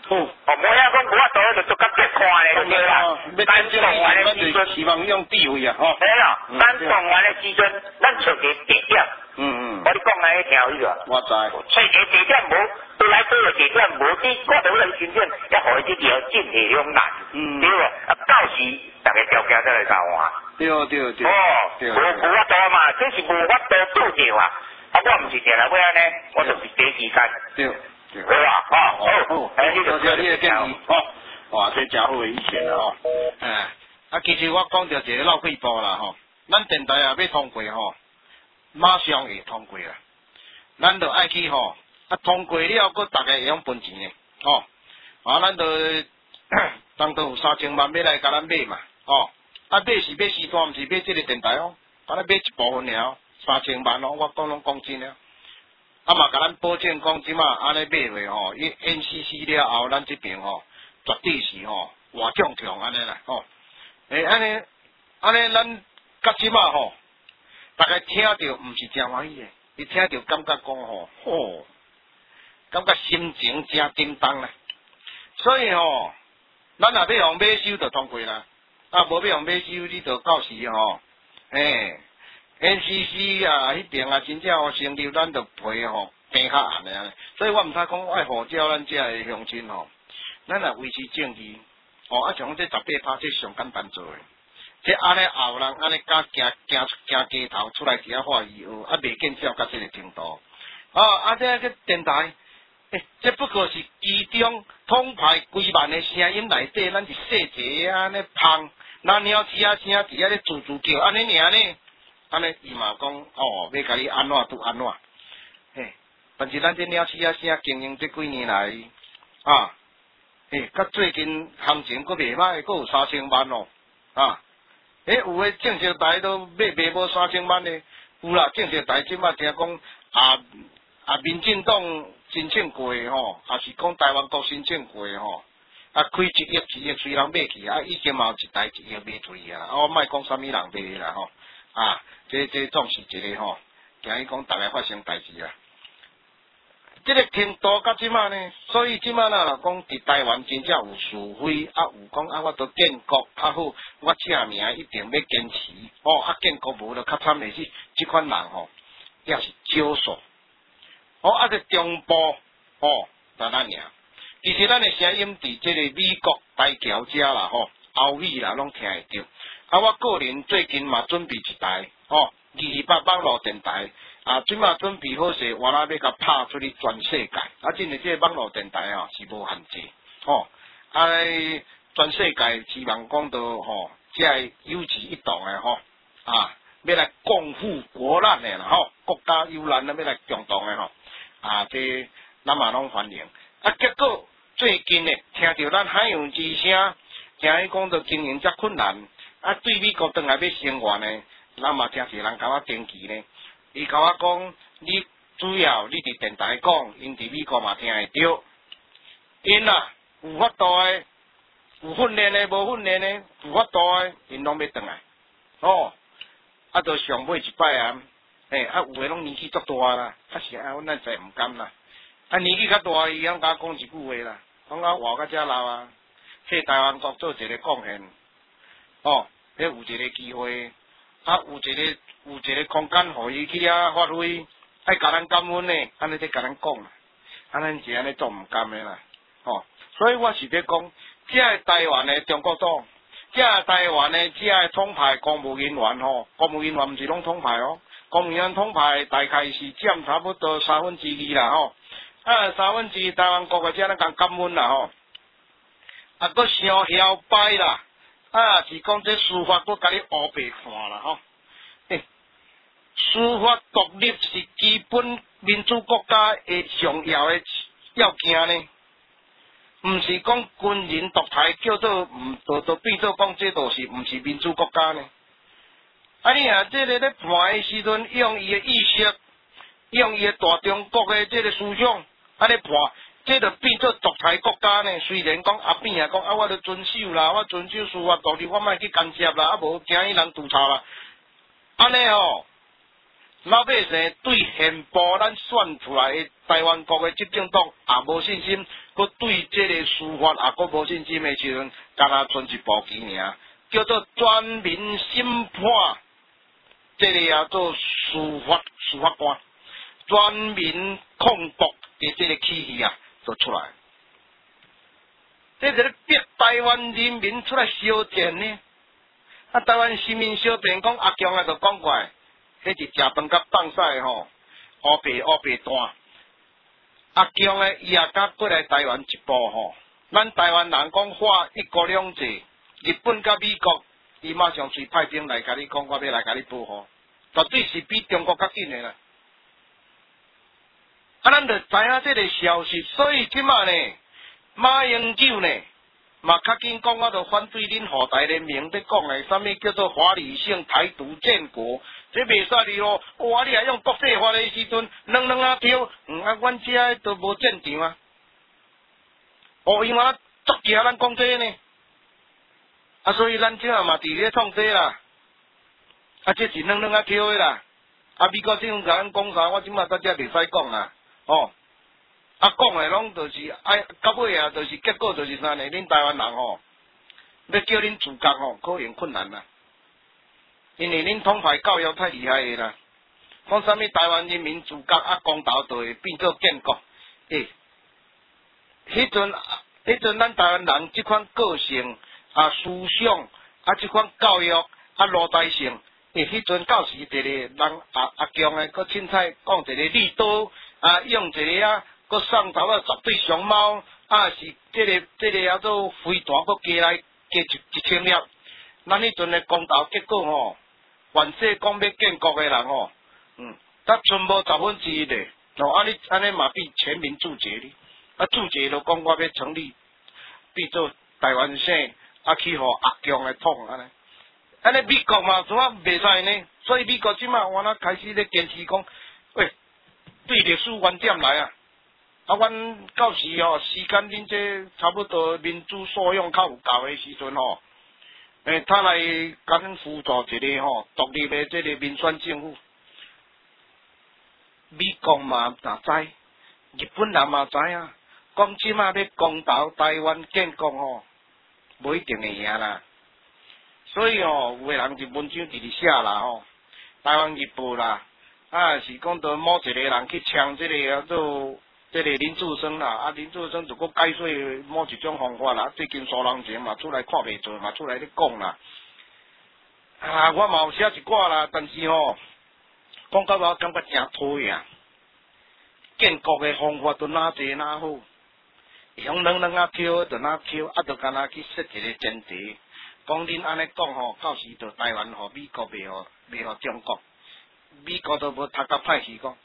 无遐讲无法度就足较别看咧，对啦。咱动完的时阵， 希望用地位啊，吼。 嘿啦，咱动完的时阵，咱找个地点。我你讲来听有个。 我知。 找个地点无，对来做个地点无，你我到人身边，要互伊这条进体两难。对无？啊，到时大家条件再来交换。 对。哦， 无法度嘛，这是无法度做着啊。啊，我唔是定来要安尼，我就是第时间。 对。 好啦，好， 你就这你的建议，哇，这真好的意见啦，吼。其实我讲到一个老几步啦，吼，咱电台啊要通过吼，马上会通过啦。咱就爱去吼，通过了，佮大家会用分钱的，吼。咱就当都有3000万要来甲咱买嘛，吼。买是买时段，毋是买这个电台哦，咱买一部分了，3000万哦，我讲真了。嘛，甲咱保证讲即马安尼买落吼，伊 NCC 了后，咱这边吼绝对是吼活强安尼啦吼。安尼咱甲即马吼，大家听着毋是真欢喜诶，你听着感觉讲吼，感觉心情真震动啦。所以吼，咱若要用买收就通过啦，无要用买收，你就到时吼，NCC 啊，迄边啊，真正成立，咱就赔吼，平较暗的。所以我毋通讲爱号召咱遮个乡亲吼，咱来维持正义。像这18%这上简单做诶。这安尼后人安尼敢行街头出来伫遐话语学，袂见少到这个程度。这个电台，这不过是其中统派几万的声音内底，咱是细一个安尼芳，那鸟鼠仔声伫遐咧吱吱叫，安尼尔呢？安尼伊嘛讲要甲你安怎拄安怎，但是咱这鸟鼠仔声经营这几年来，甲最近行情佫袂歹，佫有3000万哦，有诶正式台都买无3000万的，有啦，正式台即马听讲民进党申请过吼，也是讲台湾国申请过吼，开1亿虽然买去已经嘛有一台1亿买出去啊，我莫讲啥物人买啦吼。这总是一个吼，惊伊讲大概发生代志啊。这个程度到即马呢，所以即马啦讲伫台湾真正有是非，有讲我都建国好，我正名一定要坚持建国无就较惨的是，即款人吼也是少数。这中部就咱尔。其实咱的声音伫这个美国大桥遮啦欧美啦拢听会到。我个人最近嘛准备一台28网络电台，即马准备好势，我要甲拍出去全世界。真诶，这个网络电台是无限制，全世界希望讲到这有志一同诶要来共富国难诶啦国家有难要来共同诶这咱嘛拢欢迎。结果最近诶，听到咱海洋之声，听伊讲到经营遮困难。对美国转来要生源呢，咱嘛真侪人甲我登记呢。伊甲我讲，你主要你伫电台讲，因伫美国嘛听会到。因有法度的，有训练的，无训练的，有法度的，因拢要转来。就上尾一摆有诶拢年纪足大啦，是阮咱真毋甘啦。年纪较大，伊通甲我讲一句话啦，讲我活到遮老啊，替台湾国做一个贡献。有一个机会，有一个空间，互伊去发挥，爱甲咱感恩呢，安尼才甲咱讲啦，咱是安尼做毋甘的啦，所以我是要讲，这台湾的中国党，这台湾的这统派公务人员公务人员毋是拢统派公务员统派大概是占差不多2/3啦2/3台湾国的这咱讲感恩啦佫伤摇摆啦。是讲这司法佫甲你乌白看啦司法独立是基本民主国家的上要的要件呢，毋是讲军人独裁叫做就变做讲这都是毋是民主国家呢？你这个咧判的时阵，用伊的意识，用伊的大中国的这个思想，咧判。这就变做独裁国家呢？虽然讲边讲我著遵守啦，我遵守司法独立，我莫去干涉啦，无惊伊人督察啦。安尼老百姓对现部咱选出来的台湾国的执政党也无信心，佮对这个司法也佮无信心的时阵，敢若剩一步棋尔，叫做全民审判，这个也做司法官，全民控告的这个起义啊，就出来。这是咧逼台湾人民出来烧钱呢。啊，台湾市民烧钱讲阿强啊，就讲过，迄是食饭甲放屎吼，乌白单。阿强诶，伊也甲过来台湾一步吼。咱台湾人讲话一国两制，日本甲美国，伊马上随派兵来甲你讲，我要来甲你保护，绝对是比中国较紧诶啦。啊，咱就知影这个消息，所以即马呢。马英九呢，嘛较紧讲，我就反对恁后台人民在讲的，啥物叫做华理性台独建国，这袂使哩咯。哇，你还用国际法的时阵，两啊票，啊，阮遮都无战场啊。哦，因为作假咱讲这呢，啊，所以咱遮嘛伫咧创这啦，啊，这是两啊票的啦。啊，美国政府甲咱讲啥，我即马在遮袂使讲啦，哦。啊，讲诶拢就是到尾啊，就是结果就是啥呢？恁台湾人吼，要叫恁自觉吼，可能困难啦。因为恁统派教育太厉害诶啦。讲啥物台湾人民自觉啊，公道就会变做建国。迄阵咱台湾人即款个性啊、思想啊、即款教育啊、路台性，迄阵到时一个人阿强诶，佮凊彩讲一个利多啊，用一个啊。佮送头啊，绝对熊猫啊，是这个叫做飞弹，佮加来加一千粒。咱迄阵的公道结果吼，全世讲要建国的人吼，才剩无1/10咧。哦，安尼嘛比全民注解哩。啊，注解就讲我要成立，变做台湾省，啊去互阿强来统安尼。安尼美国嘛，怎啊袂使呢？所以美国即马我那开始咧坚持讲，喂，对历史原点来啊！啊，阮到时吼，时间恁这差不多民主素养较有够的时阵吼，他来甲恁辅助一个吼独立的这个民选政府。美国嘛知，日本人嘛知影，讲即马要公投台湾建国吼，无一定会赢啦。所以吼，有个人就文章直直写啦吼，台湾日报啦，啊是讲到某一个人去抢这个叫做。这个林志升啦，啊林志升就搁解说某一种方法啦，最近苏人前嘛出来看袂做嘛，出来咧讲啦。啊，我嘛有写一寡啦，但是吼，讲到我感觉真讨厌。建国的方法都哪济哪好，用两啊票就哪票，啊就干那去设一个前提，讲恁安尼讲吼，到时就台湾互美国袂互中国，美国都无读甲歹去讲。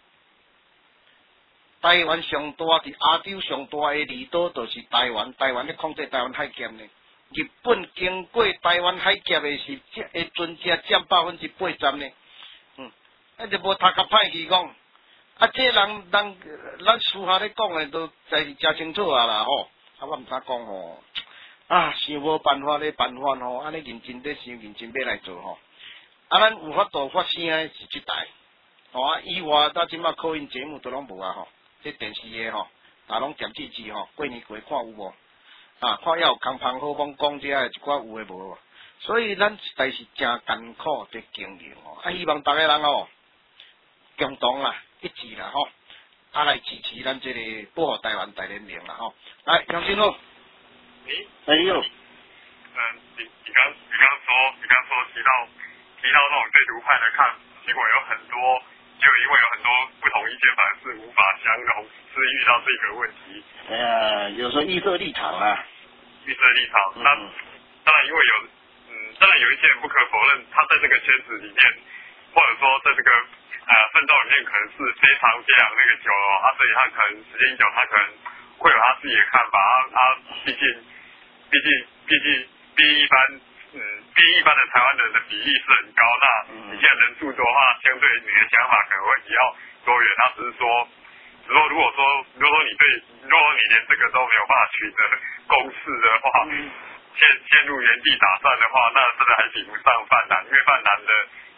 台湾上大伫亚洲上大的离岛就是台湾，台湾咧控制台湾海峡呢。日本经过台湾海峡的是会船只占80%呢。啊就无读甲歹去讲，啊这人咱私下咧讲的都才是真清楚啊啦吼。啊我毋知讲吼，啊想无办法咧办法吼，安尼认真咧想，认真要来做吼。啊咱有法度发声的是即台，吼啊以外到即马考音节目都拢无啊吼。这电视的吼，啊拢点记记吼，过年过看有无？啊，看也有空芳好帮讲遮一寡有诶无？所以咱实在是真艰苦伫经营吼，啊希望大家人吼共同啦一致啦吼，啊来支持咱这个保护台湾大联盟啦吼。来，杨先生，哎呦， 你刚说提到那种对独派的看，结果有很多。就因为有很多不同意见，反而是无法相容，是遇到这个问题。 有时候预设立场啊。 预设立场，那当然因为当然有一些人不可否认，他在这个圈子里面，或者说在这个奋斗里面，可能是非常那个久了啊，所以他可能时间一久，他可能会有他自己的看法毕竟比一般的台湾人的比例是很高，那你现在人数多的话，相对你的想法可能会比较多元。他只是说如果说你连这个都没有办法取得共识的话，陷入原地打转的话，那真的还比不上泛蓝，因为泛蓝的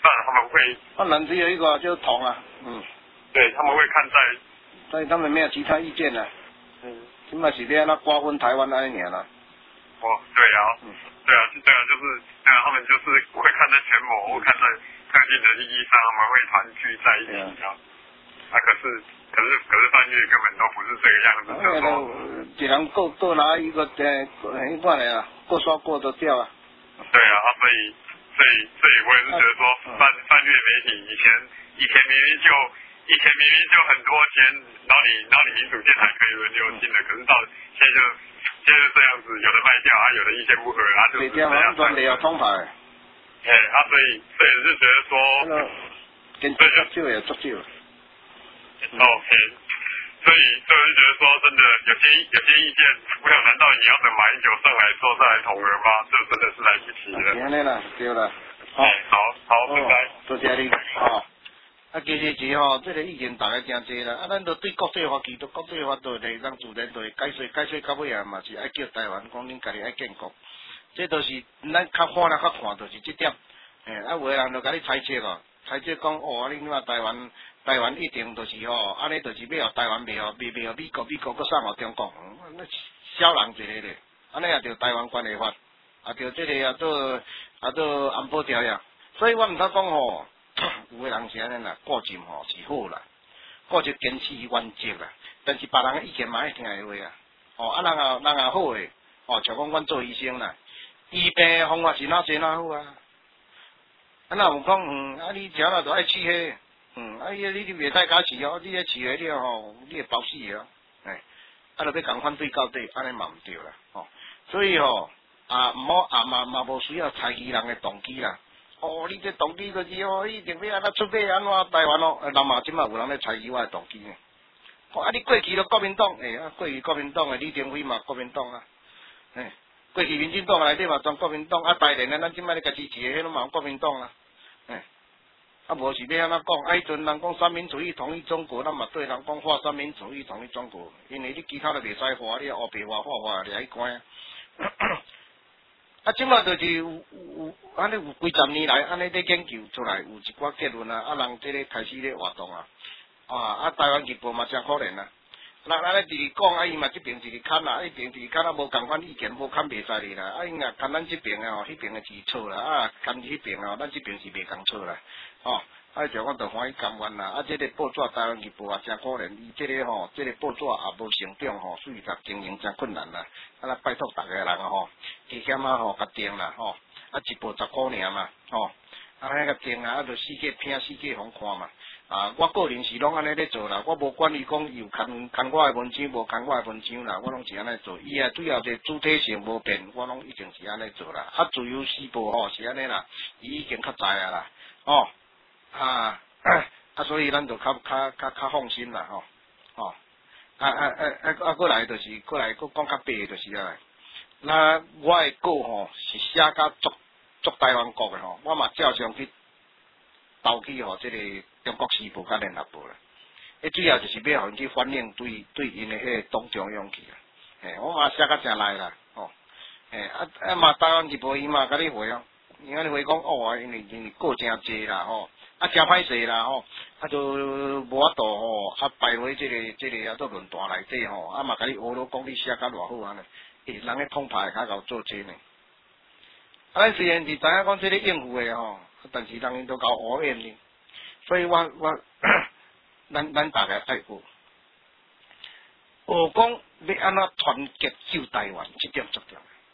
当然他们会。 当然只有一个就是统啊， 对，他们会看在。 所以他们没有其他意见了。起码是要那瓜分台湾那一年了。 哦，对啊，对啊，就是他们就是会看在权谋或看在特定的意义上，他们会团聚在一起啊。可是3月根本都不是这个样子，就是说， 一人各拿一个一半来啊，各刷各都掉啊。 对啊，所以我也是觉得说，3月媒体以前明明就很多间哪里民主电台可以轮流进的，可是到现在就这样子，有的卖掉啊，有的意见不合啊，就是这样。 专利要通牌。 所以是觉得说， 跟足少也足少。 OK， 所以就是觉得说，真的有些意见，我想难道你要等马英九上来之后再来统合吗？这真的是来不及了。 对了，对了。 好，拜拜。 多谢你。其实是这个意见大家真济啦。咱都对国际法其实国际法都会让自然都会解说到尾啊嘛，是爱叫台湾讲恁家己爱建国。这都是咱较看啦，较看就是这点。有个人就甲你猜测讲恁话台湾一定就是安尼就是要互台湾袂互美国搁送互中国，那小人一个咧，安尼也着台湾关系法，也着这个也做安保条约，所以我毋通讲有个人是安尼啦，个性是好啦，个性坚持原则啦，但是别人的意见嘛爱听的话啊，人也好诶，像讲阮做医生啦，医病的方法是哪济哪好啊，若有讲你食了就爱试迄。你袂使假饲你咧饲下了你会饱死哦，就要共反对到底，安尼嘛毋对啦，所以毋好嘛无需要猜疑人的动机啦，你这动机就是一定要安怎出马安怎台湾人嘛即马有人咧猜疑我的动机呢，你过去都国民党，过去国民党的李登辉嘛国民党啊，过去民进党内底嘛全国民党，台联咱即马咧家支持的迄拢嘛国民党啊，无是要安怎讲？迄阵人讲三民主义统一中国，咱嘛对人讲画三民主义统一中国，因为你其他都袂使画，你黑白画掠去关。即马就是有安尼有几十年来安尼咧研究出来，有一寡结论啊，人这个开始咧活动啊，台湾日报嘛真可怜啊。咱咧直讲伊嘛这边一直砍啦，迄边一直砍无共款意见，无砍袂使哩啦。因若砍咱这边迄边是错啦，砍迄边咱这边是袂共错啦。像我就欢喜甘愿啦。这个报纸台湾日报真可怜，伊这个这个报纸也无成长所以甲经营真困难啦。咱拜托大家人加减甲订啦一报10块尔嘛迄个订就四界拼四界互看嘛。我个人是拢安尼咧做啦，我无管伊讲有看我的文章，无看我的文章啦，我拢是安尼做。伊只要是主体性无变，我拢一定是安尼做啦。自由时报是安尼啦，伊已经较知啊啦，所以咱就较放心啦过来就是过来讲较白就是啊，那我的稿是写甲足台湾国的我嘛照常去投去这个中国时报甲联合报啦，主要就是要互因去反映对因的迄个党中央去啦，我嘛写甲真来啦，嘛台湾日报伊嘛甲你回伊安尼回讲因为过真济啦真歹势啦就无法度摆落这个做论坛内底嘛甲你学了讲你写甲偌好安尼，人咧统派较够做这呢，咱虽然是知影讲这个应付的但是人因都搞学演呢。所以我咱大家爱学讲要安怎团结救台湾，这点重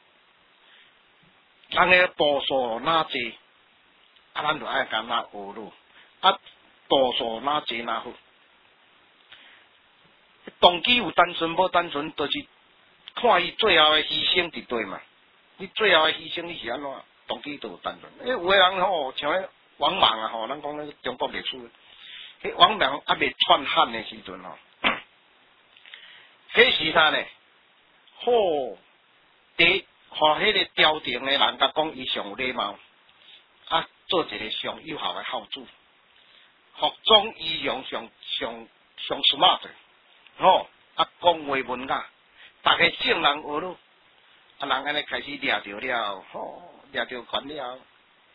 要。人的步数哪济，咱就爱甲哪学咯。步数哪济哪好，动机有单纯无单纯，就是看伊最后的牺牲伫对嘛。你最后的牺牲你是安怎？动机都有单纯。有个人像迄王莽啊咱讲咧中国历史，迄王莽未篡汉的时阵迄时啥呢？迄个朝廷的人甲讲伊上有礼貌，做一个上有效的孝子，服装仪容上 smart， 讲话文雅，大家正人学咯，人安尼开始掠着了，掠着权了。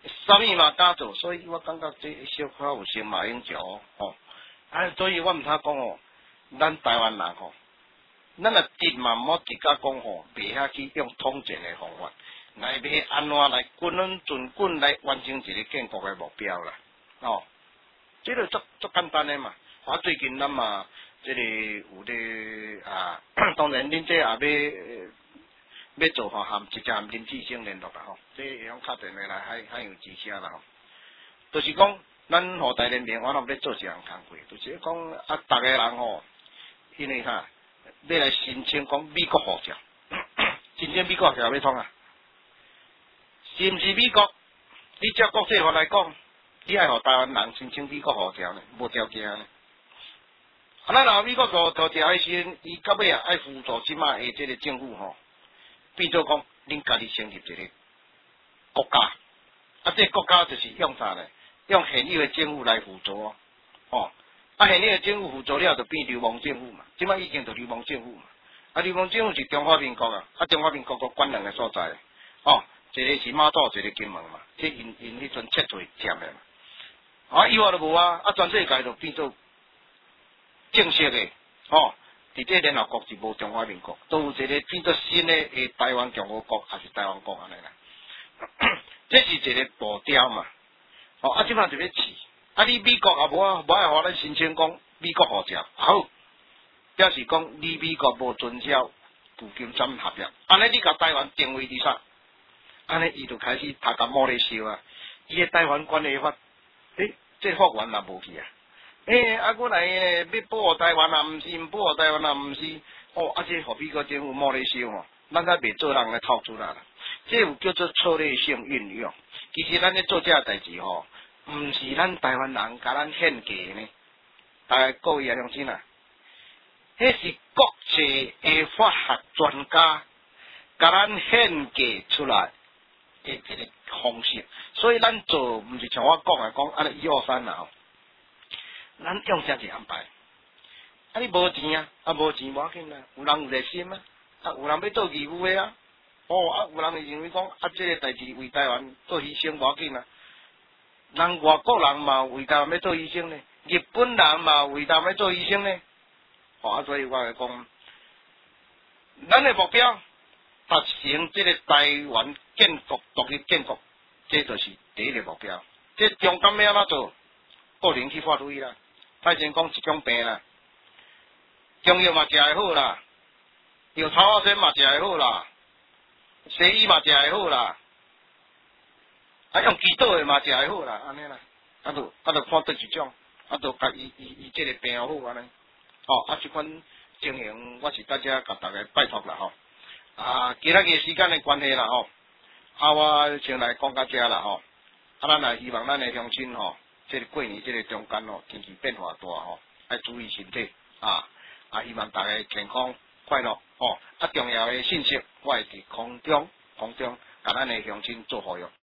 啥物嘛敢做，所以我感觉这小可有先马英九吼，所以我毋通讲吼，咱台湾人吼，咱若直嘛莫直甲讲吼，袂遐去用统战的方法，来要安怎来军人尽管来完成一个建国的目标啦，哦，这个足简单的嘛，最近咱嘛，这个有咧当然恁这也要做吼，直接含林志升联络啦吼，这会用敲电话来海洋之声啦吼。就是讲，咱互台联盟，我拢要做一项工作，就是讲逐个人吼，因为要来申请讲美国护照，真正美国护照要通啊？是毋是美国？你照国际法来讲，你爱互台湾人申请美国护照呢？无条件呢？咱若美国护照的时阵，伊到尾爱辅助即马的这个政府吼。变做讲，恁家己成立一个国家，这个国家就是用啥呢？用现有的政府来辅助哦。现有的政府辅助了，就变流氓政府嘛。即摆已经就流氓政府嘛。流氓政府是中华民国啊，中华民国管两个所在哦，一个是马祖，一个金门嘛。这因迄阵撤退占的嘛。以外就无全世界就变做正式的哦。伫这联合国是无中华民国，都有一个变做新的台湾共和国，还是台湾国安尼啦。这是一个步调嘛。即摆就要试。你美国也无爱互咱申请讲美国护照，好，表示讲你美国无遵守旧金山合约，安尼你甲台湾定位伫啥？安尼伊就开始他甲摸咧烧啊。伊个台湾管理法，这法院也无去啊。我来要保护台湾啊，毋是保护台湾啊，毋是这互美国政府摸咧烧吼，咱才袂做人来透出来啦。这有叫做策略性运用。其实咱咧做这代志吼，毋是咱台湾人甲咱献价呢。大家各位啊，乡亲啊，迄是国际的法学专家甲咱献价出来的一个方式。所以咱做毋是像我讲安尼1、2、3啦吼。咱用啥子安排？你无钱啊？无钱无要紧啦，有人有热心啊，有人要做义务的啊。有人会认为讲这个代志为台湾做牺牲无要紧啦。人外国人嘛为台湾要做牺牲呢，日本人嘛为台湾要做牺牲呢。所以我会讲，咱的目标达成这个台湾建国独立建国，这就是第一个目标。这中间要安怎做？个人去发挥啦。歹先讲一种病啦，中药嘛食会好啦，药头仔先嘛食会好啦，西医嘛食会好啦，用祈祷的嘛食会好啦，安尼啦，就看对一种，就甲伊这个病好安尼，这款情形我是在这甲大家拜托啦吼，今仔日时间的关系啦吼，我先来讲到这啦吼，咱也希望咱的乡亲吼。这个过年这个中间天气变化大要注意身体希望大家健康快乐重要的信息我会伫空中甲咱的乡亲做好用。